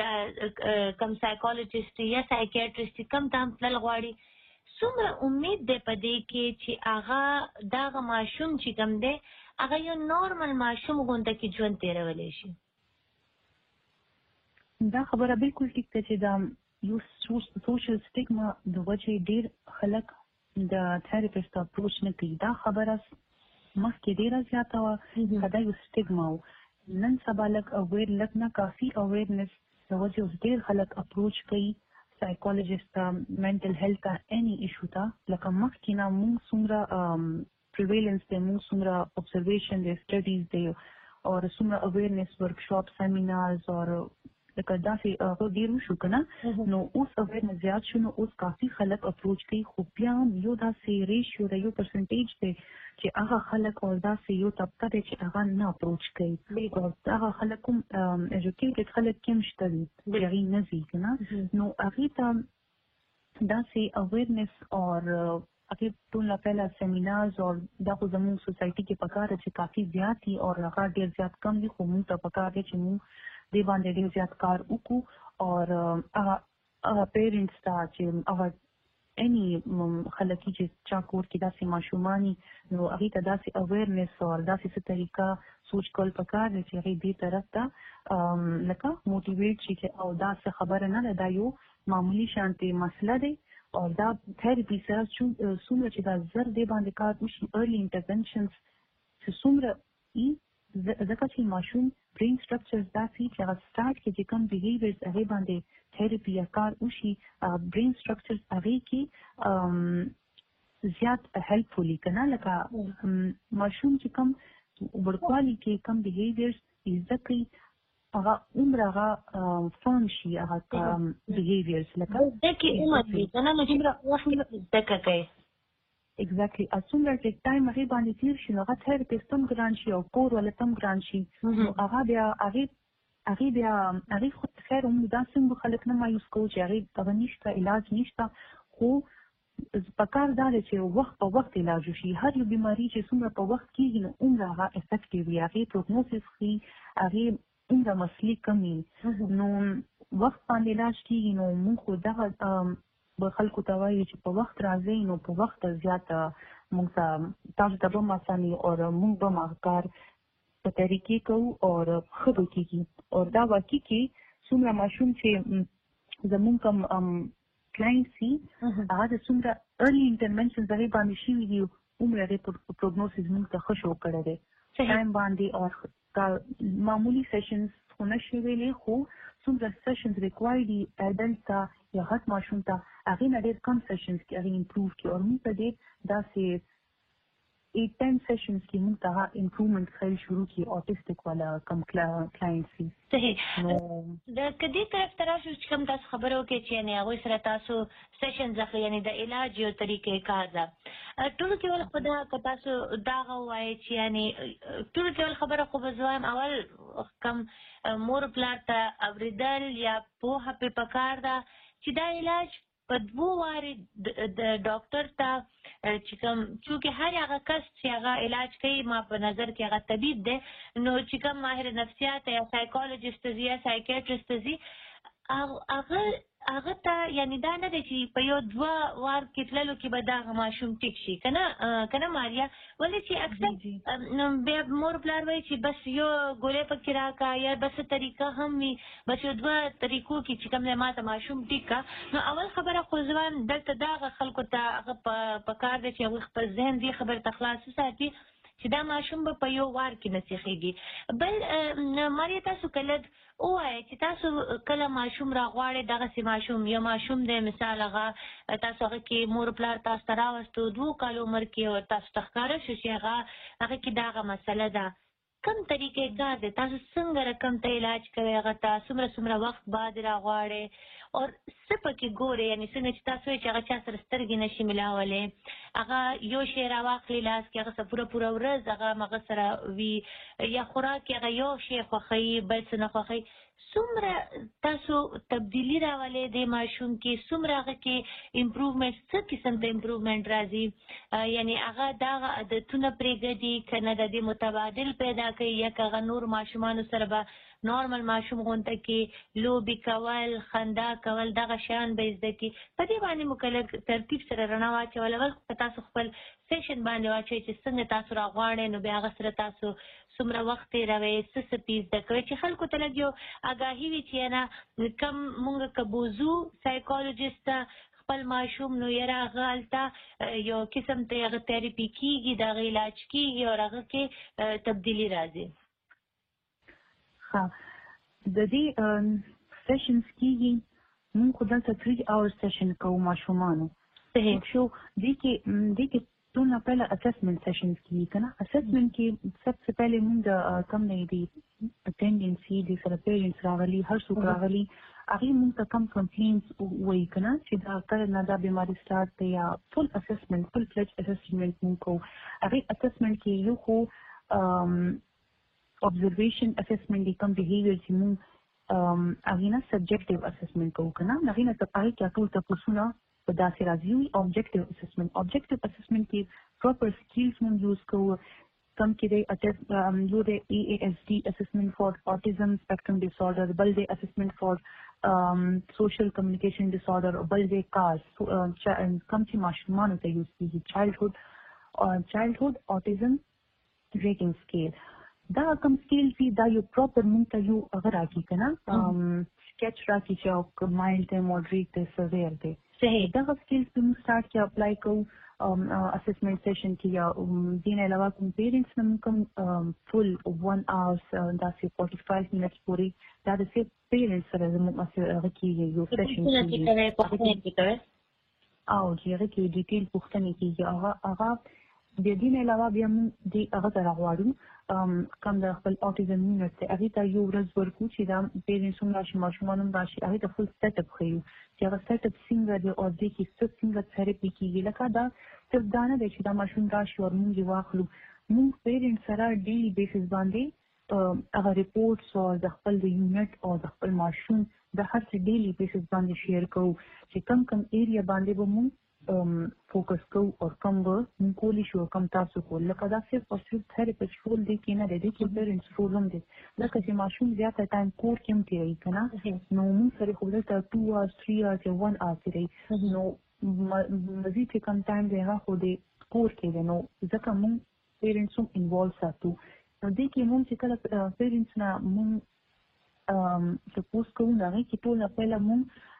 د کم سایکالوجسټ یا سایکیاټرسټ کم ته هم تلل غواړي څومره امید دی په دې کې چې هغه دغه ماشوم چې کوم دی هغه یو نارمل ماشوم غونډه کې ژوند تېرولی شي دا خبره بالکل ټیک ده چې دا یو سوشل سټیګما د وجې ډېر خلک د تھراپیسټ اپروچ نه کوي دا خبره مخکې ډېره زیاته وه دا یو سټیګما و نن سبا لږ اویر لږ نه کافي اویرنس د وجې اوس ډېر خلک اپروچ کوي سایکالوجسټ ته منټل هیلث ته اني ایشو ته لکه مخکې نه موږ څومره پریویلنس دی موږ څومره observation دی سټډیز دی او څومره اویرنس ورکشاپ سیمینارز او لکه داسې هغه ډېر وشو که نه نو اوس اویرنس زیات شو نو اوس کافي خلک اپروچ کوي خو بیا هم یو داسې ریشیو دی یو پرسنټیج دی چې هغه خلک او داسې یو طبقه دی چې هغه نه اپروچ کوي او هغه خلک هم ایجوکیټډ خلک کې هم شته دي چې هغې نه ځي که نه نو هغې ته داسې اویرنس اور هغې ټول نه پهله سیمینارز او دا خو زموږ سوسایټي کې پکار دی چې کافي زیات دي او هغه ډېر زیات کم دي خو موږ ته پکار دی چې موږ دې باندې ډېر زیات کار وکړو او هغه پیرنټس ته چې هغه اني خلک چې چا کور کې داسې ماشومان نو هغې ته داسې اویرنس او داسې څه طریقه سوچ کول پکار دی چې هغې دې طرف ته لکه موټیویټ شي چې او دا څه خبره نه ده دا یو معمولي شانتې مسله دی او دا تھراپي سره څومره چې دا زر دې باندې کار وشي ارلی انټرونشنز چې څومره ځکه چې ماشوم برین سټرکچرز داسې چې هغه سټارټ کې چې کوم بیهیویرز هغې باندې تھیرپي یا کار وشي برین سټرکچرز هغې کې زیات هیلپفولي که نه لکه ماشوم چې کوم وړوکوالي کې کوم بیهیویرز زده کوي هغه عمر هغه فارم شي هغه بیهیویرز لکه زده کې عمر وي که نه نو څومره وخت زده کوي exactly as څومره چې ټایم هغې باندې تېر شي نو هغه تھیرپسټ هم ګران شي او کور والا هم ګران شي نو هغه بیا هغې هغې بیا هغې خو خیر هم دا څنګه خلک نه مایوس کوو چې هغې هغه نشته علاج نشته خو پکار دا دی چې وخت په وخت علاج وشي هر یو بیماري چې څومره په وخت کېږي نو عمره هغه افیکټیو وي هغې پروګنوسس ښي هغې عمره مسلې کم وي نو وخت باندې علاج کېږي نو موږ خو دغه به خلکو ته وایو چې په وخت راځئ نو په وخت زیات موږ ته تاسو ته به هم اساني او موږ به هم هغه کار په طریقې کوو او ښه به کېږي او دا واقعي کې څومره ماشوم چې زموږ کوم کلاینټ سي هغه د څومره ارلی انټرونشنز هغې باندې شوي دي عمر هغې پروګنوسس موږ ته ښه شو کړی دی ټایم باندې او معمولي سیشنز خو نه شي ویلی خو څومره سیشنز ریکوایر دي ایډلټ ته یا غټ ماشوم ته هغې نه ډېر کم سیشنز کې هغې امپروو کړي او موږ ته ډېر داسې ایټ ټین سیشنز کې موږ ته هغه امپروومنټ ښیل شروع کړي اوټسټک والا کم کلاینټ سي صحیح د که دې طرف ته راشو چې کوم تاسو خبره وکړئ چې یعنې هغوی سره تاسو سیشنز اخلئ یعنې د علاج یو طریقې کار ده ټولو کې ول خو دا که تاسو دا هغه ووایئ چې یعنې ټولو کې ول خبره خو به زه وایم اول کم مور پلار ته اورېدل یا پوهه پرې پکار ده چې دا علاج په دوو وارې د ډاکټر ته چې کوم چونکې هر هغه کس چې هغه علاج کوي ما په نظر کې هغه طبیب دی نو چې کوم ماهر نفسیات یا سایکالوجسټ ته ځي یا سایکیټرسټ ته ځي هغه هغه ته یعنې دا نه دی چې په یو دوه وار کې تللو کې به دغه ماشوم ټیک شي که نه که نه ماریا ولې چې اکثر بیا مور پلار وایي چې بس یو ګولۍ پکې راکړه یا بس طریقه هم وي بس یو دوه طریقو کې چې کوم دی ما ته ماشوم ټیک کړه نو اول خبره خو زه وایم دلته دغه خلکو ته هغه په کار دی چې هغوی خپل ذهن دې خبرې ته خلاص وساتي چې دا ماشوم به په یو وار کې نسیخېږي بل ماریا تاسو کله ووایئ چې تاسو کله ماشوم راغواړئ دغسې ماشوم یو ماشوم دی مثال هغه تاسو هغه کې مور پلار تاسو ته راوستو دوو کالو عمر کې او تاسو ته ښکاره شو چې هغه هغه کې دغه مسله ده کم طریقې کار دی تاسو څنګه رقم ته علاج کوئ هغه ته څومره څومره وخت بعد راغواړئ او څه پکې ګورئ یعنې څنګه چې تاسو وایئ چې هغه چا سره سترګې نشي ملاولی هغه یو شی راواخلي لاس کې هغه سره پوره پوره ورځ هغه هغه سره وي یا خوراک کې هغه یو شی خوښوي بل څه نه خوښوي څومره تاسو تبدیلي راولئ دې ماشوم کې څومره هغه کې امپروومنټ څه قسم ته امپروومنټ راځي یعنې هغه دغه عادتونه پرېږدي که نه د دې متبادل پیدا کوي یا که هغه نور ماشومانو سره به نارمل ماشوم غونته کې لوبې کول خندا کول دغه شیان به زده کړي په دې باندې مو که لږ ترتیب سره رڼا واچول اول که تاسو خپل سیشن باندې واچوئ چې څنګه تاسو راغواړئ نو بیا هغه سره تاسو څومره وخت تېروئ څه څه پې زده کوئ چې خلکو ته لږ یو اګاهي وي چې نه کم مونږ که بوځو سایکالوجسټ ته خپل ماشوم نو یاره هغه هلته یو قسم ته هغه تھیرپي کېږي د هغه علاج کېږي او هغه کې تبدیلي راځي د دې سیشنز کېږي موږ خو دلته تھری آور سیشن کوو ماشومانو صحیح شو دې کې دې کې ټولنه پهله اسسمنٹ سیشنز کېږي که نه اسسمنٹ کې سب سے پہلے موږ د کم نه دي اټینډنس دي سره پیرنټس راغلي هر څوک راغلي هغې موږ ته کم کمپلینټس وایي که نه چې دا کله نه دا بیماري سټارټ دی یا فل اسسمنٹ فل فلج اسسمنٹ موږ کوو هغې اسسمنٹ کې یو خو observation assessment دی کم behavior چې موږ هغې نه subjective assessment کوو که نه هغې نه هغې کې ټول تپوسونه په داسې راځي وي objective assessment objective assessment کې proper skills موږ یوز کوو کم کې دی یو دی E A S D assessment for autism spectrum disorder بل دی assessment for social communication disorder بل دی کاز کم چې ماشومانو ته یوز کېږي childhood childhood autism rating scale دا کم سکیل دي دا یو پراپر مونږ ته یو هغه راکړي که نه سکیچ راکړي چې مایلډ دی موډریټ دی سویر دی صحیح دغه سکیلز به موږ سټارټ کې اپلای کوو اسسمنٹ سیشن کې یا دین علاوه کوم پیرنټس نم کوم فل one hours داسې forty-five minutes پورې دا د سي پیرنټس سره زموږ هغه کېږي یو سیشن کېږي او چې هغه کې ډیټیل پوښتنې کېږي هغه هغه د دین علاوه بیا موږ د هغه سره غواړو کوم د خپل اوټیزم یونټ ته هغه ته یو ورځ ورکو چې دا پیرنټس هم راشي ماشومان هم راشي هغه ته فل سیټ اپ ښیو چې هغه سیټ اپ څنګه دی او د کې څه څنګه تھراپي کېږي لکه دا صرف دا نه دی چې دا ماشوم راشي او موږ یې واخلو موږ پیرنټس سره ډیلی بیسس باندې هغه ریپورټس او د خپل د یونټ او د خپل ماشوم د هر څه ډیلی بیسس باندې شیر کوو چې کم کم ایریا باندې به موږ فوکس کوو او کم به موږ کولی شو کم تاسو کول لکه دا صرف او صرف تھراپیسټ رول دی کې نه دی کې پیرنټس رول هم دی لکه چې ماشوم زیاته ټایم کور کې هم تیروي که نه نو موږ سره خو دلته two hours three hours یا one hour تیروي نو مزید چې کم ټایم دی هغه خو د کور کې دی نو ځکه موږ پیرنټس هم انوالو ساتو نو دې کې موږ چې کله پیرنټس نه موږ سپوز کوو نو هغې کې ټول نه پهله موږ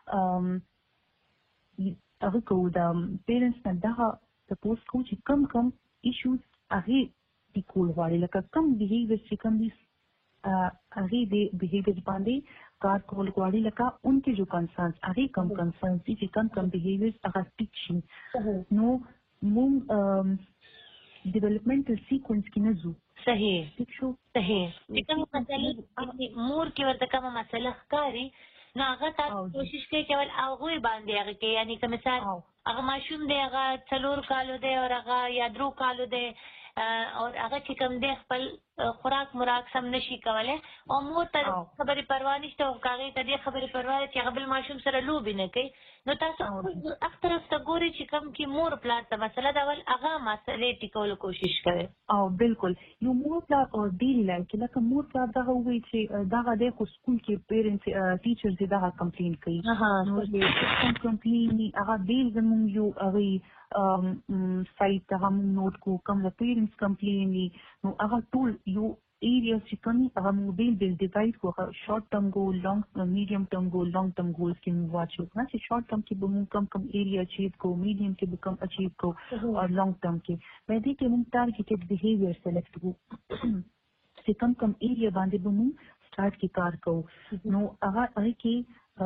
هغه کوو د پیرنټس نه دغه سپوز کوو چې کم کم ایشوز هغې د کول غواړي لکه کم بهیویرز چې کم دي هغې د بهیویرز باندې کار کول غواړي لکه ان کې جو کنسرنس هغې کم کنسرنس دي چې کم کم بهیویرز هغه ټیک شي نو موږ ډیولپمنټل سیکوینس کې نه ځو صحیح ٹھیک شو صحیح چې کومه مسله مور کې ورته کومه مسله ښکاري نو هغه تاسو کوشش کوي چې ول هغه باندې هغه کې یعنی که مثال هغه ماشوم دی هغه څلور کالو دی او هغه یا درو کالو دی او هغه چې کوم دی خپل خوراک مراک سم نشي کولای او مور ته خبرې پروا نشته او هغې ته دې خبرې پروا ده چې هغه بل ماشوم سره لوبې نه کوي نو تاسو هغه طرف ته ګورئ چې کوم کې مور پلار ته مسله ده ول هغه مسلې ټیکولو کوشش کوي او بالکل یو مور پلار او ډیلی لایف کې لکه مور پلار دغه ووایي چې دغه دی خو سکول کې پیرنټس ټیچرز یې دغه کمپلین کوي نو کوم کمپلین هغه ډېر زموږ یو هغوی سایت هغه موږ نوټ کړو کوم د پیرنټس کمپلین دي نو هغه ټول یو ایریا چې کوم هغه موږ بیل بیل ډیوایډ کړو هغه شارټ ټرم ګول لانګ میډیم ټرم ګول لانګ ټرم ګولز کې موږ واچو نه چې شارټ ټرم کې به موږ کم کم ایریا اچیو کوو میډیم کې به کم اچیو کوو او لانګ ټرم کې په دې کې موږ ټارګیټډ بهیویئر سلیکټ کوو چې کم کم ایریا باندې به موږ سټارټ کې کار کوو نو هغه هغې کې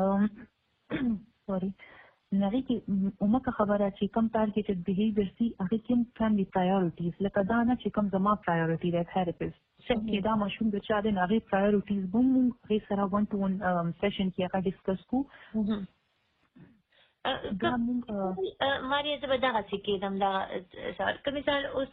سوري نغې کې عمومه خبره چې کم ټارګیټډ بهیویئر دي هغې کې هم فیملی پرایورټیز لکه دا نه چې کم زما پرایورټي دی تھراپسټ چې دا ماشوم د چا دی نو هغې پرایورټیز به هم موږ هغې سره ون ټو ون سیشن کې هغه ډسکس کوو ماریا زه به دغسې کېدم دغه سوال که مثال اوس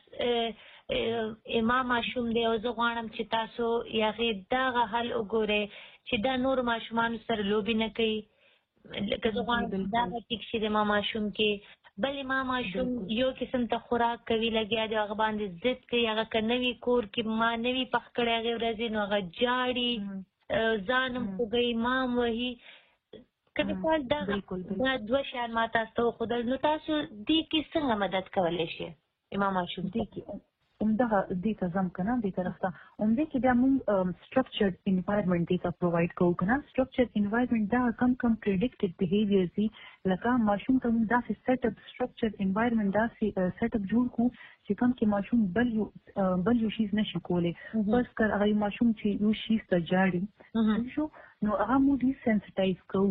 ما ماشوم دی او زه غواړم چې تاسو هغې دغه حل وګورئ چې دا نورو ماشومانو سره لوبې نه کوي لکه زه غواړم دغه ټیک شي د ما ماشوم کې بلې ما ماشوم یو قسم ته خوراک کوي لګیا دی هغه باندې ضد کوي هغه که نه وي کور کې ما نه وي پخ کړی هغې ورځې نو هغه جاړي ځان هم خوږوي ما هم وهي که مثال دا دوه شیان ما تاسو ته وښودل نو تاسو دې کې څنګه مدد کولی شئ ما ماشوم دې کې همدغه دې ته ځم که نه دې طرف ته همدې کې بیا موږ سټرکچرډ انوایرمنټ دې ته پرووایډ کوو که نه سټرکچرډ انوایرمنټ دا کم کم پریډکټډ بهیویئرز دي لکه ماشوم ته موږ داسې سیټ اپ سټرکچرډ انوایرمنټ داسې سیټ اپ جوړ کړو چې کوم کې ماشوم بل یو بل یو شیز نشي کولی فرض کړه هغه ماشوم چې یو شیز ته جاړي شو نو هغه موږ ډیسنسټایز کوو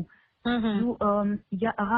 یا هغه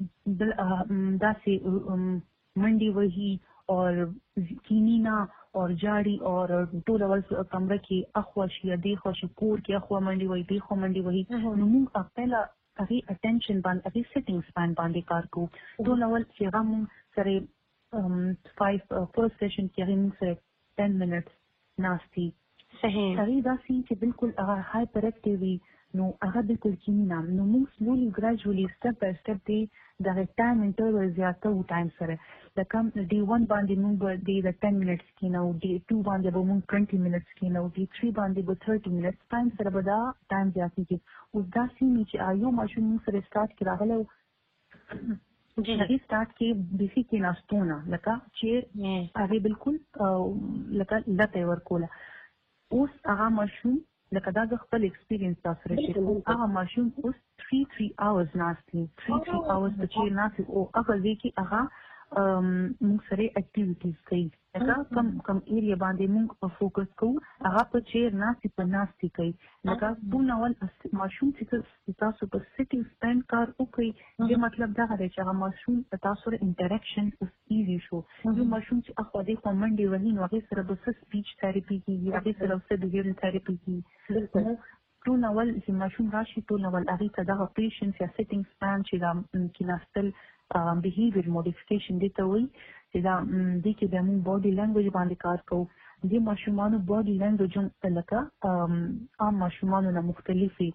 داسې منډې وهي اور کینینا اور جاړي اور ټول اول کمره کې اخوا شي یا دې خوا شي کور کې اخوا منډې وهي دې خوا منډې وهي نو موږ پهله هغې اټینشن باندې هغې سیټینګ سپین باندې کار کوو ټول اول چې هغه موږ سره فایو فرسټ سیشن کې هغې موږ سره ټین منټس ناستي هغې داسې چې بالکل هغه هایپر ایکټیو وي نو هغه بالکل کینینا نو موږ سلولي ګریجولي سټپ بای سټپ دی دغه ټایم انټرول زیاتوو ټایم سره لکه ډي ون باندې موږ به د ټین منټس کېنوو ډي ټو باندې به موږ ټوینټي منټس کېنوو ډي تھري باندې به تھرټي منټس ټایم سره به دا ټایم زیاتېږي اوس داسې وي چې یو ماشوم موږ سره سټارټ کې راغلی هغې سټارټ کې بیخي کېناستو نه لکه چې هغې بالکل لکه لته یې ورکوله اوس هغه ماشوم لکه دا د خپل ایکسپیرینس تاسو سره شیر کوم هغه ماشوم اوس تھری تھری آورز ناست دی تھری تھری آورز په چیر ناست او هغه ځای کې هغه موږ سره اکټیویټیز کوي لکه کم کم ایریا باندې موږ فوکس کوو هغه په چیر ناسي په ناسي کوي لکه ټول نول ماشوم چې تاسو په سټینګ سپند کار وکړي دا مطلب دا دی چې هغه ماشوم تاسو سره انټریکشن اوس ایزي شو یو ماشوم چې اخو دې په منډي ونی نو هغه سره د سپیچ تھراپي کیږي هغه سره د بیهیویر تھراپي کیږي ټول نول چې ماشوم راشي ټول نول هغه ته دا پیشنس یا سټینګ سپند چې دا کیناستل behavior modification دي ته وایي چې دا دې کې د موږ باډي لینګویج باندې کار کوو دې ماشومانو باډي لینګویج هم لکه عام ماشومانو نه مختلفي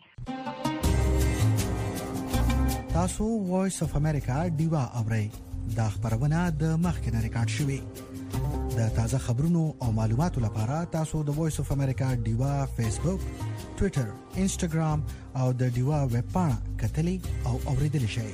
تاسو وایس اف امریکا دیوا اورئ دا خبرونه د مخکنه ریکارډ شوې د تازه خبرونو او معلوماتو لپاره تاسو د وایس اف امریکا دیوا فیسبوک ټوئیټر انسټاګرام او د دیوا ویب پاڼه کتلی او اوریدل شئ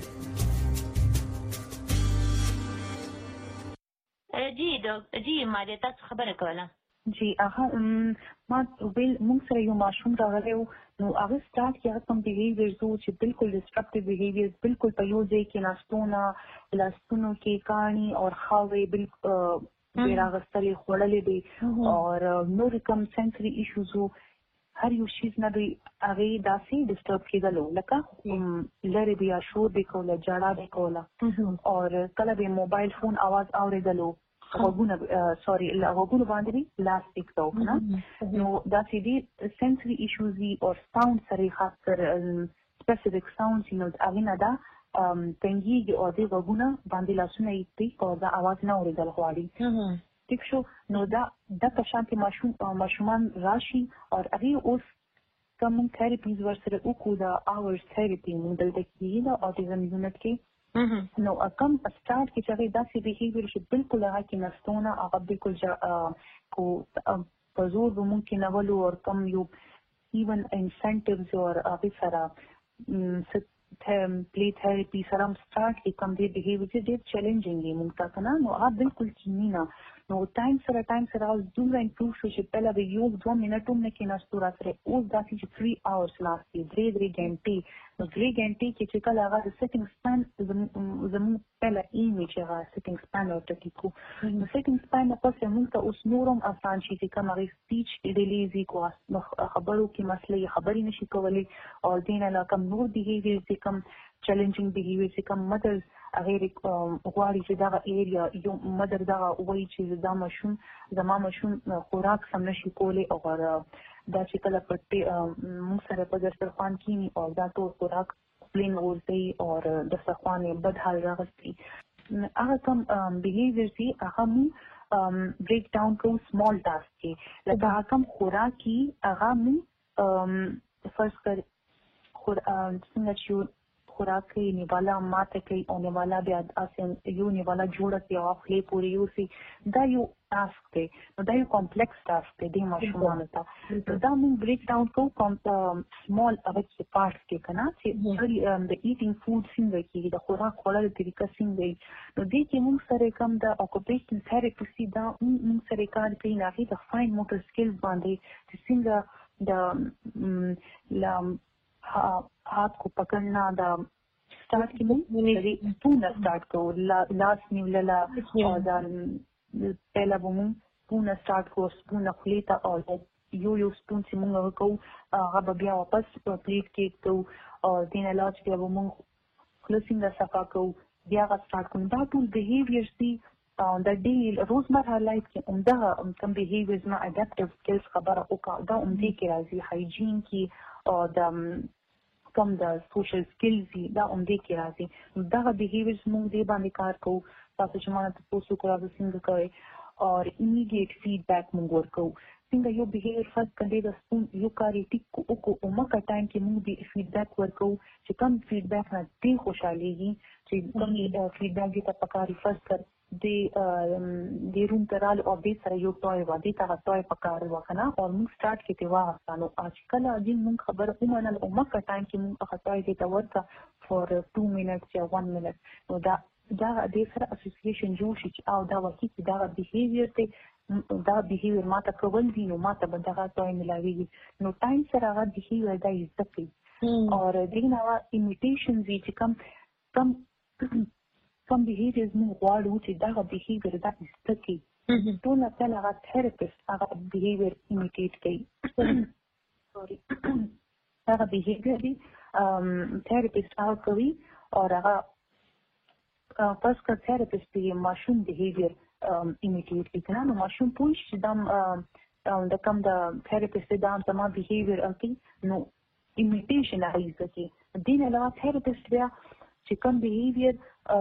جی جی ما دې تاسو خبره کوله جی هغه ما ویل موږ سره یو ماشوم راغلی نو هغه سٹارټ کې کوم بیهیویر زو چې بالکل ډسټرکټیو بیهیویر بالکل په یو ځای کې ناستونه لاستونو کې کانی او خاوي بالکل بیراغستلې خړلې دي او نور کوم سنسري ایشوز هر یو شي نه دی هغه داسې ډسټرب کېدلو لکه لری بیا شور دی کوله جړه دی کوله او کله به موبایل فون आवाज اوریدلو غوګونه سوري غوګونه باندې لاستیک تو نه نو دا سې دي سنسري ایشوز وی او ساوند سره خاص کر سپیسیفیک ساوندز نو هغه نه دا تنګي او د غوګونه باندې لاسونه ایتي او دا आवाज نه اوریدل غواړي ټیک شو نو دا د پښانتي ماشوم ماشومان راشي او هغه اوس کوم تھراپیز ورسره وکړو دا اورز تھراپي موږ دلته کې دا اوټیزم یونټ کې نو کم سٹارټ کې چې دا سي بیهیویر چې بالکل هغه کې نستونه هغه بالکل کو پزور به ممکن اولو او کم یو ایون انسنټیوز او هغه سره پلی تھراپي سره سٹارټ کې کم دی بیهیویر چې ډېر چیلنجینګ دی موږ ته کنه نو هغه بالکل چینی نه نو ټایم سره ټایم سره دومره امپروو شو چې پهلا به یو دوه منټو نه کې نستو را سره اوس داسې چې تھری اورز لاستي درې درې غنټې نو درې غنټې کې چې کله هغه د سټینګ سپان زموږ پهلا ایمې چې هغه سټینګ سپان او ټکیکو نو سټینګ سپان نه پس موږ ته اوس نورم آسان شي چې کوم هغه سپیچ ډیلیزي کو خبرو کې مسلې خبرې نشي کولای او دین لا کوم نور بیهیویر چې کوم چیلنجینګ بیهیویر چې کوم مدرز غیر غواړي چې دا ایریا یو مدر دا وایي چې دا ماشوم زما ماشوم خوراک سم نشي کولی او دا چې کله پټي موږ سره په دسترخوان کې او دا ټول خوراک پلین ورځي او دسترخوان بد حال راغستي هغه کوم بیهیویر چې هغه موږ بریک ډاون کوو سمال ټاسک کې لکه هغه کوم خوراکي هغه موږ فرض کړ خور څنګه چې خوراکي نیوالا ماته کوي او نیوالا بیا اسیم یو نیوالا جوړه کوي او خپل پوری یو سي دا یو ټاسک دی نو دا یو کمپلیکس ټاسک دی د ماشومانو ته دا موږ بریک ډاون کوو کوم سمال اوټ پارټس کې کنه چې د ایټینګ فود څنګه کیږي د خوراک خوړلو طریقه څنګه دی نو دې کې موږ سره کوم د اوکوپیشن تھراپي دا موږ سره کار کوي نه د فاین موټر سکلز باندې چې څنګه د हाथ को पकड़ना the start की मेरी पूना start को लास्ट निवला और पहला वो मुंह पूना स्टार्ट को स्पून खुलेता और यो यो स्पून से मुंह को गब बिया वापस प्लेट केक तो और दिन लाज के वो मुंह क्लोसिंग द सफा को बिया का स्टार्ट को दा टू बिहेवियर सी द डे रोजमर्रा लाइफ के उमदा कम बिहेवियर्स में अडेप्टिव स्किल्स खबर ओ का दा उमदे के राजी हाइजीन की और द कम द social skills دا اومدې کې راځي دا بیهیویرز موږ دې باندې کار کوو تاسو چې مانه تاسو کوو څنګه کوي او ایمیډیټ فیډبیک موږ ورکو څنګه یو بیهیویر فرض کړي د سپون یو کاری ټیک کو او مکه ټایم کې موږ دې فیډبیک ورکو چې کم فیډبیک نه دې خوشاليږي چې کم فیډبیک دې ته پکاري فرض کړ دې دې روم ترال او دې سره یو ټوي و دې ته ټوي پکار وکنه او موږ سٹارټ کې ته واغستانو اجکل دې موږ خبر اومنل او مکه ټایم کې موږ خطای دې ته ورته فور two minutes یا one minute نو دا دا دې سره اسوسییشن جوړ شي او دا وکی چې دا بیهیویر ته دا بیهیویر ماته کول دي نو ماته به دا ټوي ملاويږي نو ټایم سره هغه بیهیویر دا یې او دې نو ایمیټیشن دې چې کم کم کوم بیهیویرز موږ غواړو چې دغه بیهیویر دا زده کړي ټول ټول هغه تھراپیست هغه بیهیویر ایمیټیټ کوي سوري هغه بیهیویر دی تھراپیست هغه کوي او هغه پس که تھراپیست دی ماشوم بیهیویر ایمیټیټ کوي نو ماشوم پوه شي چې دا د کوم د تھراپیست دا زما بیهیویر کوي نو ایمیټیشن هغه زده کوي دین علاوه تھراپیست بیا چې کوم بیهیویر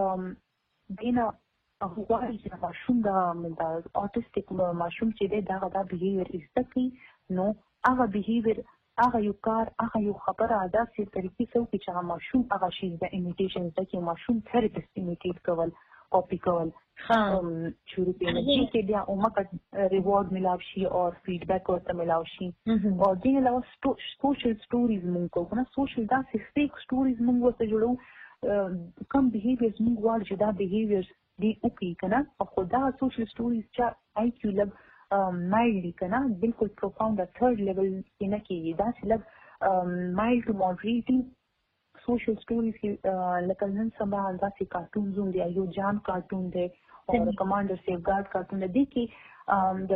دینه هغه غواړي چې ماشوم د اوټیسټیک ماشوم چې دی دغه دا بیهیویر زده کوي نو هغه بیهیویر هغه یو کار هغه یو خبره داسې طریقې سره وکړي چې هغه ماشوم هغه شی د ایمیټیشن زده کوي ماشوم تھراپیست ایمیټیټ کول کاپي کول شروع کړي چې بیا عموما ریوارډ ملاو شي او فیډبیک ورته ملاو شي او دین علاوه سوشل سټوریز موږ کوو نه سوشل داسې فیک سټوریز موږ ورته جوړو کوم بیهیویرز موږ غواړو چې دا بیهیویرز دی وکړي که نه او خو دا سوشل سټوریز چې آی کیو لږ مایلډ دي که نه بلکل پروفاونډ تھرډ لیول کې نه کېږي داسې لږ مایلډ ټو ماډریټي سوشل سټوریز کې لکه نن سبا داسې کارټونز هم دی یو جان کارټون دی او کمانډر سیف ګارډ کارټون دی کې د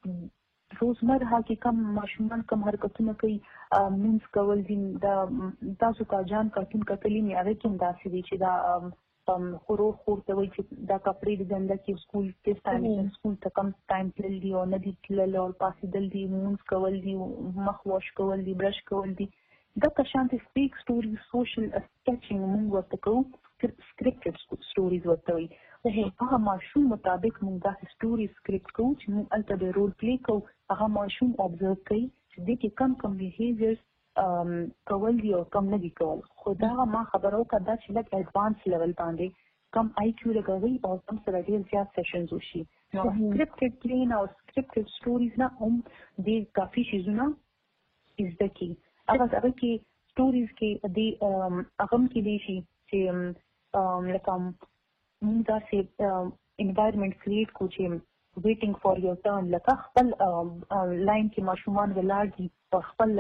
روزمره کې کم ماشومان کم حرکتونه کوي مونځ کول دي دا تاسو کا جان کارټون کتلی مې هغې کې هم داسې دی چې دا خورو خور ته وایي چې دا کپړې د ګنده کې سکول کې ټایم سکول ته کم ټایم تلل دي او نه دي تلل او پاسېدل دي مونځ کول دي مخ واش کول دي برش کول دي دغه شانتې فیک سټوري سوشل سکیچینګ موږ ورته کوو سکرپټډ سټوریز ورته وایي هغه ماشوم مطابق موږ داسې سټوري سکرپټ کوو چې موږ هلته د رول پلی کوو هغه ماشوم ابزرو کوي چې دې کې کم کم بیهیویرز کول دي او کم نه دي کول خو دا ما خبره وکړه دا چې لږ ایډوانس لیول باندې کم آی کیو لګوي او کم سره ډېر زیات سیشنز وشي نو سکرپټډ پلین او سکرپټډ سټوریز نه هم ډېر کافي شیزونه زده کړي هغه هغه کې سټوریز کې دې هغه هم کېدای شي چې لکه موږ داسې انوایرمنټ کریټ کړو چې ویټینګ فار یور ټرن لکه خپل لاین کې ماشومان ولاړ دي او خپل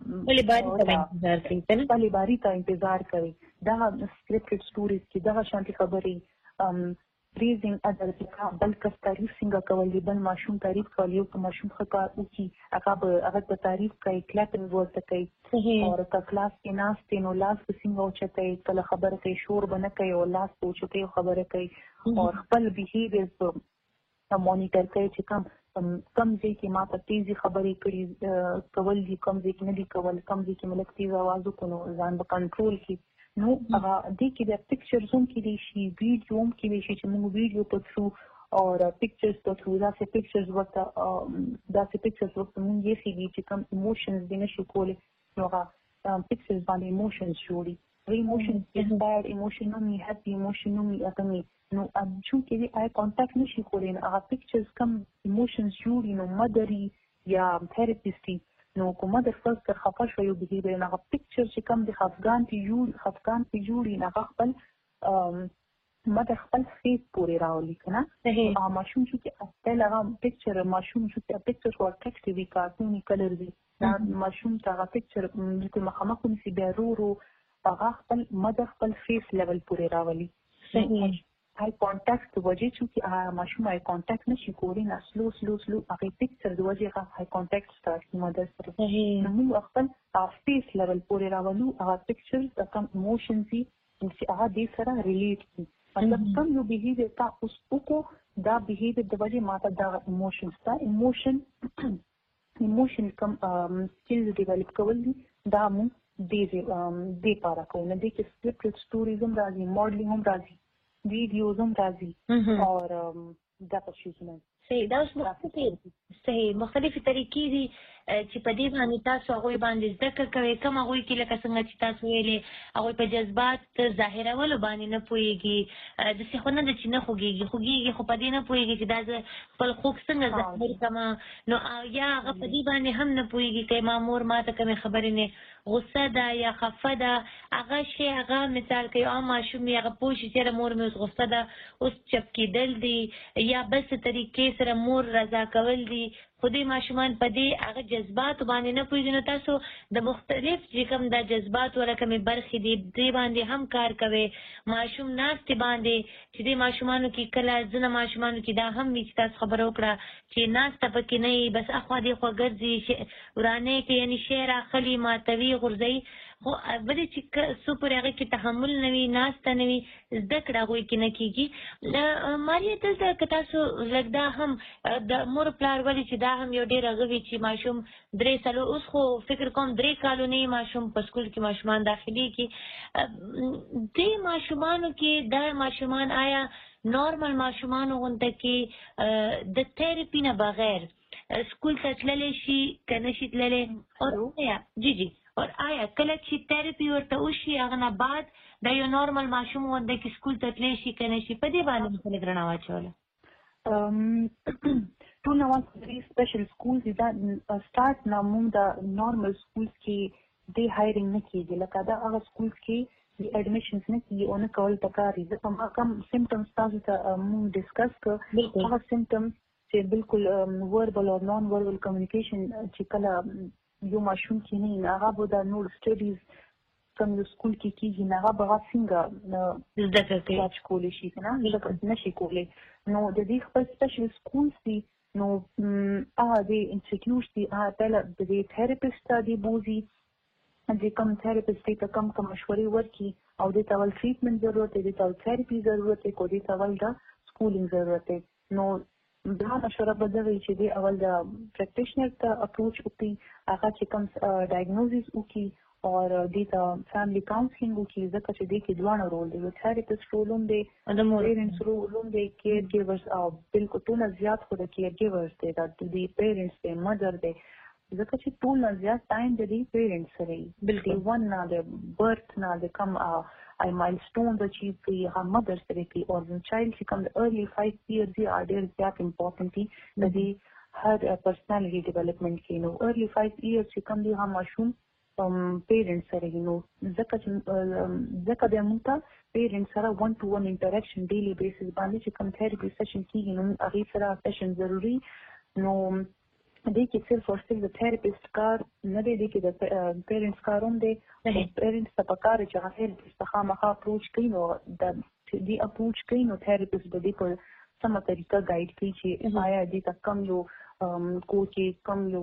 خپلې باري ته انتظار کوي دغه سکرپټډ سټوریز کې دغه شانتې خبرې پریزینګ ادر بل کس تعریف څنګه کول دي بل ماشوم تعریف کول یو که ماشوم ښه کار وکړي هغه به هغه به تعریف کوي کلیپینګ ورته کوي او که کلاس کې ناست دی نو لاس به څنګه اوچتوي کله خبره کوي شور به نه کوي او لاس به اوچتوي او خبره کوي او خپل بیهیویرز به مانیټر کوي چې کم کم ځای کې ما ته تیزې خبرې کړي کول دي کم ځای کې نه دي کول کم ځای کې مې لږ تیز اواز وکړو نو ځان به کنټرول کړي نو هغه دې کې د پکچرز هم کېدای شي ویډیو هم کېدای شي چې موږ ویډیو په تھرو او پکچرز په تھرو داسې پکچرز ورته داسې پکچرز ورته موږ ایښي دي چې کم ایموشنز دې نه شو کولی نو هغه پکچرز باندې ایموشنز جوړي ایموشنز انسپایر ایموشن هم وي هیپي ایموشن هم وي هغه وي نو چونکې دې آی کانټیکټ نشي کولی نو هغه پکچرز کم ایموشنز جوړي نو مدري یا تھراپیسټي نو کومه د فرست تر خفه شو یو بیهیویر هغه پکچر چې کم د خفګان پې جوړ خفګان پې جوړي هغه خپل مدر خپل فیس پورې راولي که نه ماشوم چې اصل هغه پکچر ماشوم چې پکچر خو اټریکټیو وي کارټوني کلر وي دا ماشوم ته هغه پکچر بالکل مخامخ ونیسي بیا ورو ورو هغه خپل مدر خپل فیس لیول پورې راولي آی کانټیکټ د وجې چې ماشوم آی کانټیکټ نشي کولی نه سلو سلو سلو هغې پکچر د وجې هغه آی کانټیکټ سټارټ کړي مدر سره نو موږ خپل فیس لیول پورې راولو هغه پکچرز د کم ایموشنز دي چې هغه دې سره ریلیټ کړي مطلب کم یو بیهیویر تا اوس وکړو دا بیهیویر د وجې ما ته دغه ایموشنز تا ایموشن ایموشن کم سکلز ډیولپ کول دي دا موږ دې پاره کوو نه دې کې سکرپټډ سټوریز هم راځي موډلینګ هم راځي ویډیوز هم راځي او دغه شیزونه صحیح دا اوس صحیح مختلفې طریقې دي چې په دې باندې تاسو هغوی باندې زده کړه کوئ کوم هغوی کې لکه څنګه چې تاسو ویلې هغوی په جذبات ظاهرولو باندې نه پوهېږي داسې خو نه ده چې نه خوږېږي خوږېږي خو په دې نه پوهېږي چې دا زه خپل خوږ څنګه ظاهر کړمه نو یا هغه په دې باندې هم نه پوهېږي که ما مور ما ته کومې خبرې نه غصه ده یا خفه ده هغه شی هغه مثال کوي عام ماشوم یې هغه پوه شي چې مور مې اوس غصه ده اوس چپ کېدل دي یا بل څه طریقې سره مور رضا کول دي خو دې ماشومان په دې هغه جذباتو باندې نه پوهېږي. نو تاسو د مختلف چې کوم د جذبات ولا کومې برخې دي دې باندې هم کار کوئ. ماشوم ناستې باندې چې دې ماشومانو کې کله ځینې ماشومانو کې دا هم وي چې تاسو خبره وکړه چې ناسته پکې نه وي، بس اخوا دېخوا ګرځي، ورانۍ کوي، یعنې شی راخلي، ماتوي، غورځوي. خو بلې چې څو پورې هغې کې تحمل نه وي، ناسته نه وي، زده کړه هغوی کې نه کېږي. ماریا دلته که تاسو لږ دا هم د مور پلار ولې چې دا هم یو ډېر هغه وي چې ماشوم درې څلور اوس خو فکر کوم درې کالو نه ماشوم په سکول کې ماشومان داخلېږي. دې ماشومانو کې دا ماشومان آیا نارمل ماشومانو غونته کې د تھیرپي نه بغیر سکول ته تللی شي که نه شي تللی؟ جی جی اور آیا کله چې تھیرپي ورته وشي هغه نه بعد دا یو نارمل ماشوم غونته کې سکول ته تللی شي که نه شي؟ په دې باندې مې لږ رڼا واچوله. ټول نوان سپیشل سکولز دا سټارټ نه موږ د نارمل سکولز کې دې هایرینګ نه کېږي، لکه دا هغه سکولز کې د اډمیشنز نه کېږي او نه کول پکار دي. ځکه ما کوم سمټمز تاسو ته موږ ډسکس کړ، هغه سمټمز چې بالکل وربل او نان وربل کمیونیکیشن چې کله یو ماشوم کې نه هغه به د نور سټډیز کوم یو سکول کې کېږي نه هغه به هغه څنګه زده کړه کولی شي که نه نه شي کولی. نو د دې خپل سپیشل سکولز دي، نو هغه د انسټیټیوټس دي، هغه پهله د دې تھیرپسټ ته دې بوځي، چې کوم تھیرپسټ دې ته کم کم مشورې ورکړي او دې ته اول ټریټمنټ ضرورت دی، دې ته اول تھیرپي ضرورت دی، کو دې ته اول د سکولینګ ضرورت دی. نو دا مشوره به دا وي چې دې اول د پریکټیشنر ته اپروچ وکړي، هغه چې کوم ډایګنوزس وکړي او دې ته فیملی کاونسلینګ وکړي، ځکه چې دې کې دواړه رول دی، یو تھیرپسټ رول هم دی، د پیرنټس رول هم دی، کیر ګیورز او بالکل ټول زیات خو د کیر ګیورز دی، د دې پیرنټس دی، مدر دی، ځکه چې ټول نه زیات ټایم د دې پیرنټس سره وي. بالکل ون نه د برث نه د کوم ای مایلسټونز اچیو کوي هغه مدر سره کوي، او د چایلډ چې کوم د ارلی فایو ایئرز دي هغه ډېر زیات امپورټنټ دي د دې هر پرسنالټي ډیولپمنټ کې. نو ارلی فایو ایئرز چې کوم دي هغه ماشوم پیرنټس سره وي، نو ځکه چې ځکه بیا موږ ته پیرنټس سره ون ټو ون انټریکشن ډیلی بیسس باندې چې کوم تھیرپي سیشن کېږي نو هغې سره سیشن ضروري. نو دې کې صرف او صرف د تھیرپسټ کار نه دی، دې کې د پیرنټس کار هم دی. پیرنټس ته پکار دی چې هغه تھیرپسټ ته خامخا اپروچ کوي، نو د دې اپروچ کوي نو تھیرپسټ د دې په سمه طریقه ګایډ کوي چې آیا دې ته کم یو کو کې کم یو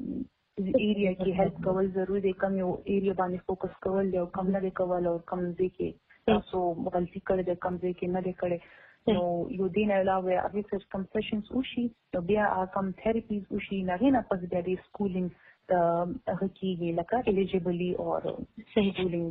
ایریا کې هیلپ کول ضروري دی، کم یو ایریا باندې فوکس کول دی او کم نه دی کول، او کم ځای کې تاسو غلطي کړې ده کم ځای کې نه دی کړې. نو یو دې نه علاوه هغې سره کم سیشنز وشي نو بیا کم تھیرپیز وشي، نو هغې نه پس بیا د سکولینګ هغه کېږي لکه ایلیجیبلي او سکولینګ.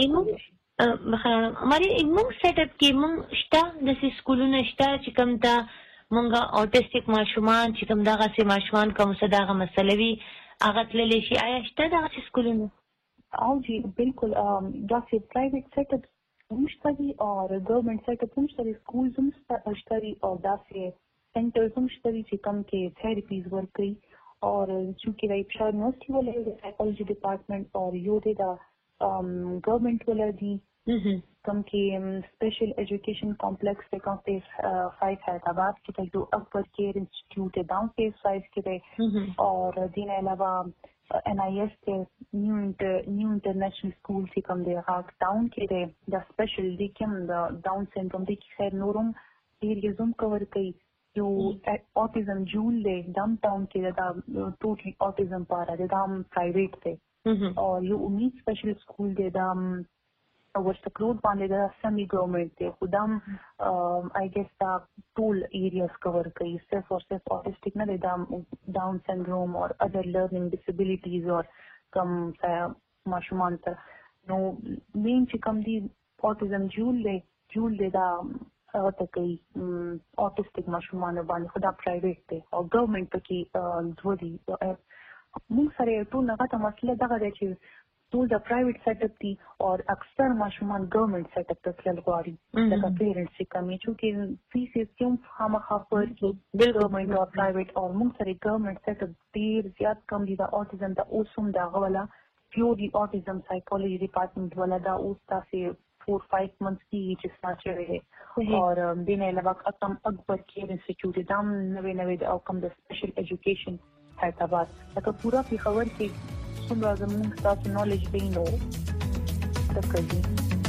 ماري موږ سیټ اپ کې موږ شته داسې سکولونه شته چې کوم ته موږ اوټسټیک ماشومان چې کوم دغسې ماشومان کوم څه دغه مسله وي هغه تللی شي؟ آیا شته دغسې سکولونه؟ او جی بالکل داسې پرایویټ سیټ اپ هم شته دي او ګورنمنټ سیټ اپ هم شته دي، سکولز هم شته دي او داسې سینټرز هم شته دي چې کوم کې تھیرپیز ورکوي. او چونکې د پېښور یونیورسټي والا د سایکالوجي ډپارټمنټ او یو دی د ګورنمنټ والا دي، کوم کې اسپیشل ایجوکیشن کمپلیکس دی کوم فیز فائیو حیدرآباد کې دی، جو اکبر کیئر انسټیټیوٹ ہے ڈاؤن فیز فائیو کې دی، اور دین علاوه این آئی ایس ته نیو نیو انټرنیشنل سکول چې کوم دی هغه ټاون کې دی، د اسپیشل دی کوم د ډاون سینډروم دی کې خیر نورم ایریاز هم کور کوي. یو اوټیزم جول دی ډاون ټاون کې دا ټوټلی اوټیزم پاره دی، دا هم پرایویټ دی. او یو امید سپیشل سکول دی دا ورسټکروډ باندې دا سیمی ګورنمنټ دی، خو دا آی ګیس دا ټول ایریاز کور کوي، صرف اور صرف اوټیسټک نه دی، دا ډاون سینډروم اور ادر لرننګ ډسیبلیټیز اور کم ماشومان ته. نو مین چې کوم دی اوټیزم جول دی جول دی دا هغه ته کوي اوټیسټک ماشومانو باندې، خو دا پرایویټ دی او ګورنمنټ پکې دوه دي. موږ سره یو ټول هغه مسله دغه دی چې ټول د پرایویټ سیټ اپ دي او اکثر ماشومان ګورنمنټ سیټ اپ ته تلل غواړي، لکه پیرنټس چې کوم چونکې فیسز کوم خامخا فرق دي ګورنمنټ او پرایویټ. او موږ سره ګورنمنټ سیټ اپ ډېر زیات کم دي، د اوټیزم د اوس هم د هغه والا پیورلی اوټیزم سایکالوجي ډپارټمنټ والا دا اوس تاسې four five months की چې start شوی دی اور دینه علاوه اکم اکبر کیر انسټیټیوټ دام نوې نوې او کوم د سپیشل ایجوکیشن حیدرآباد دا پورا په خبر کې څومره زموږ تاسو نالج دی نو تکړه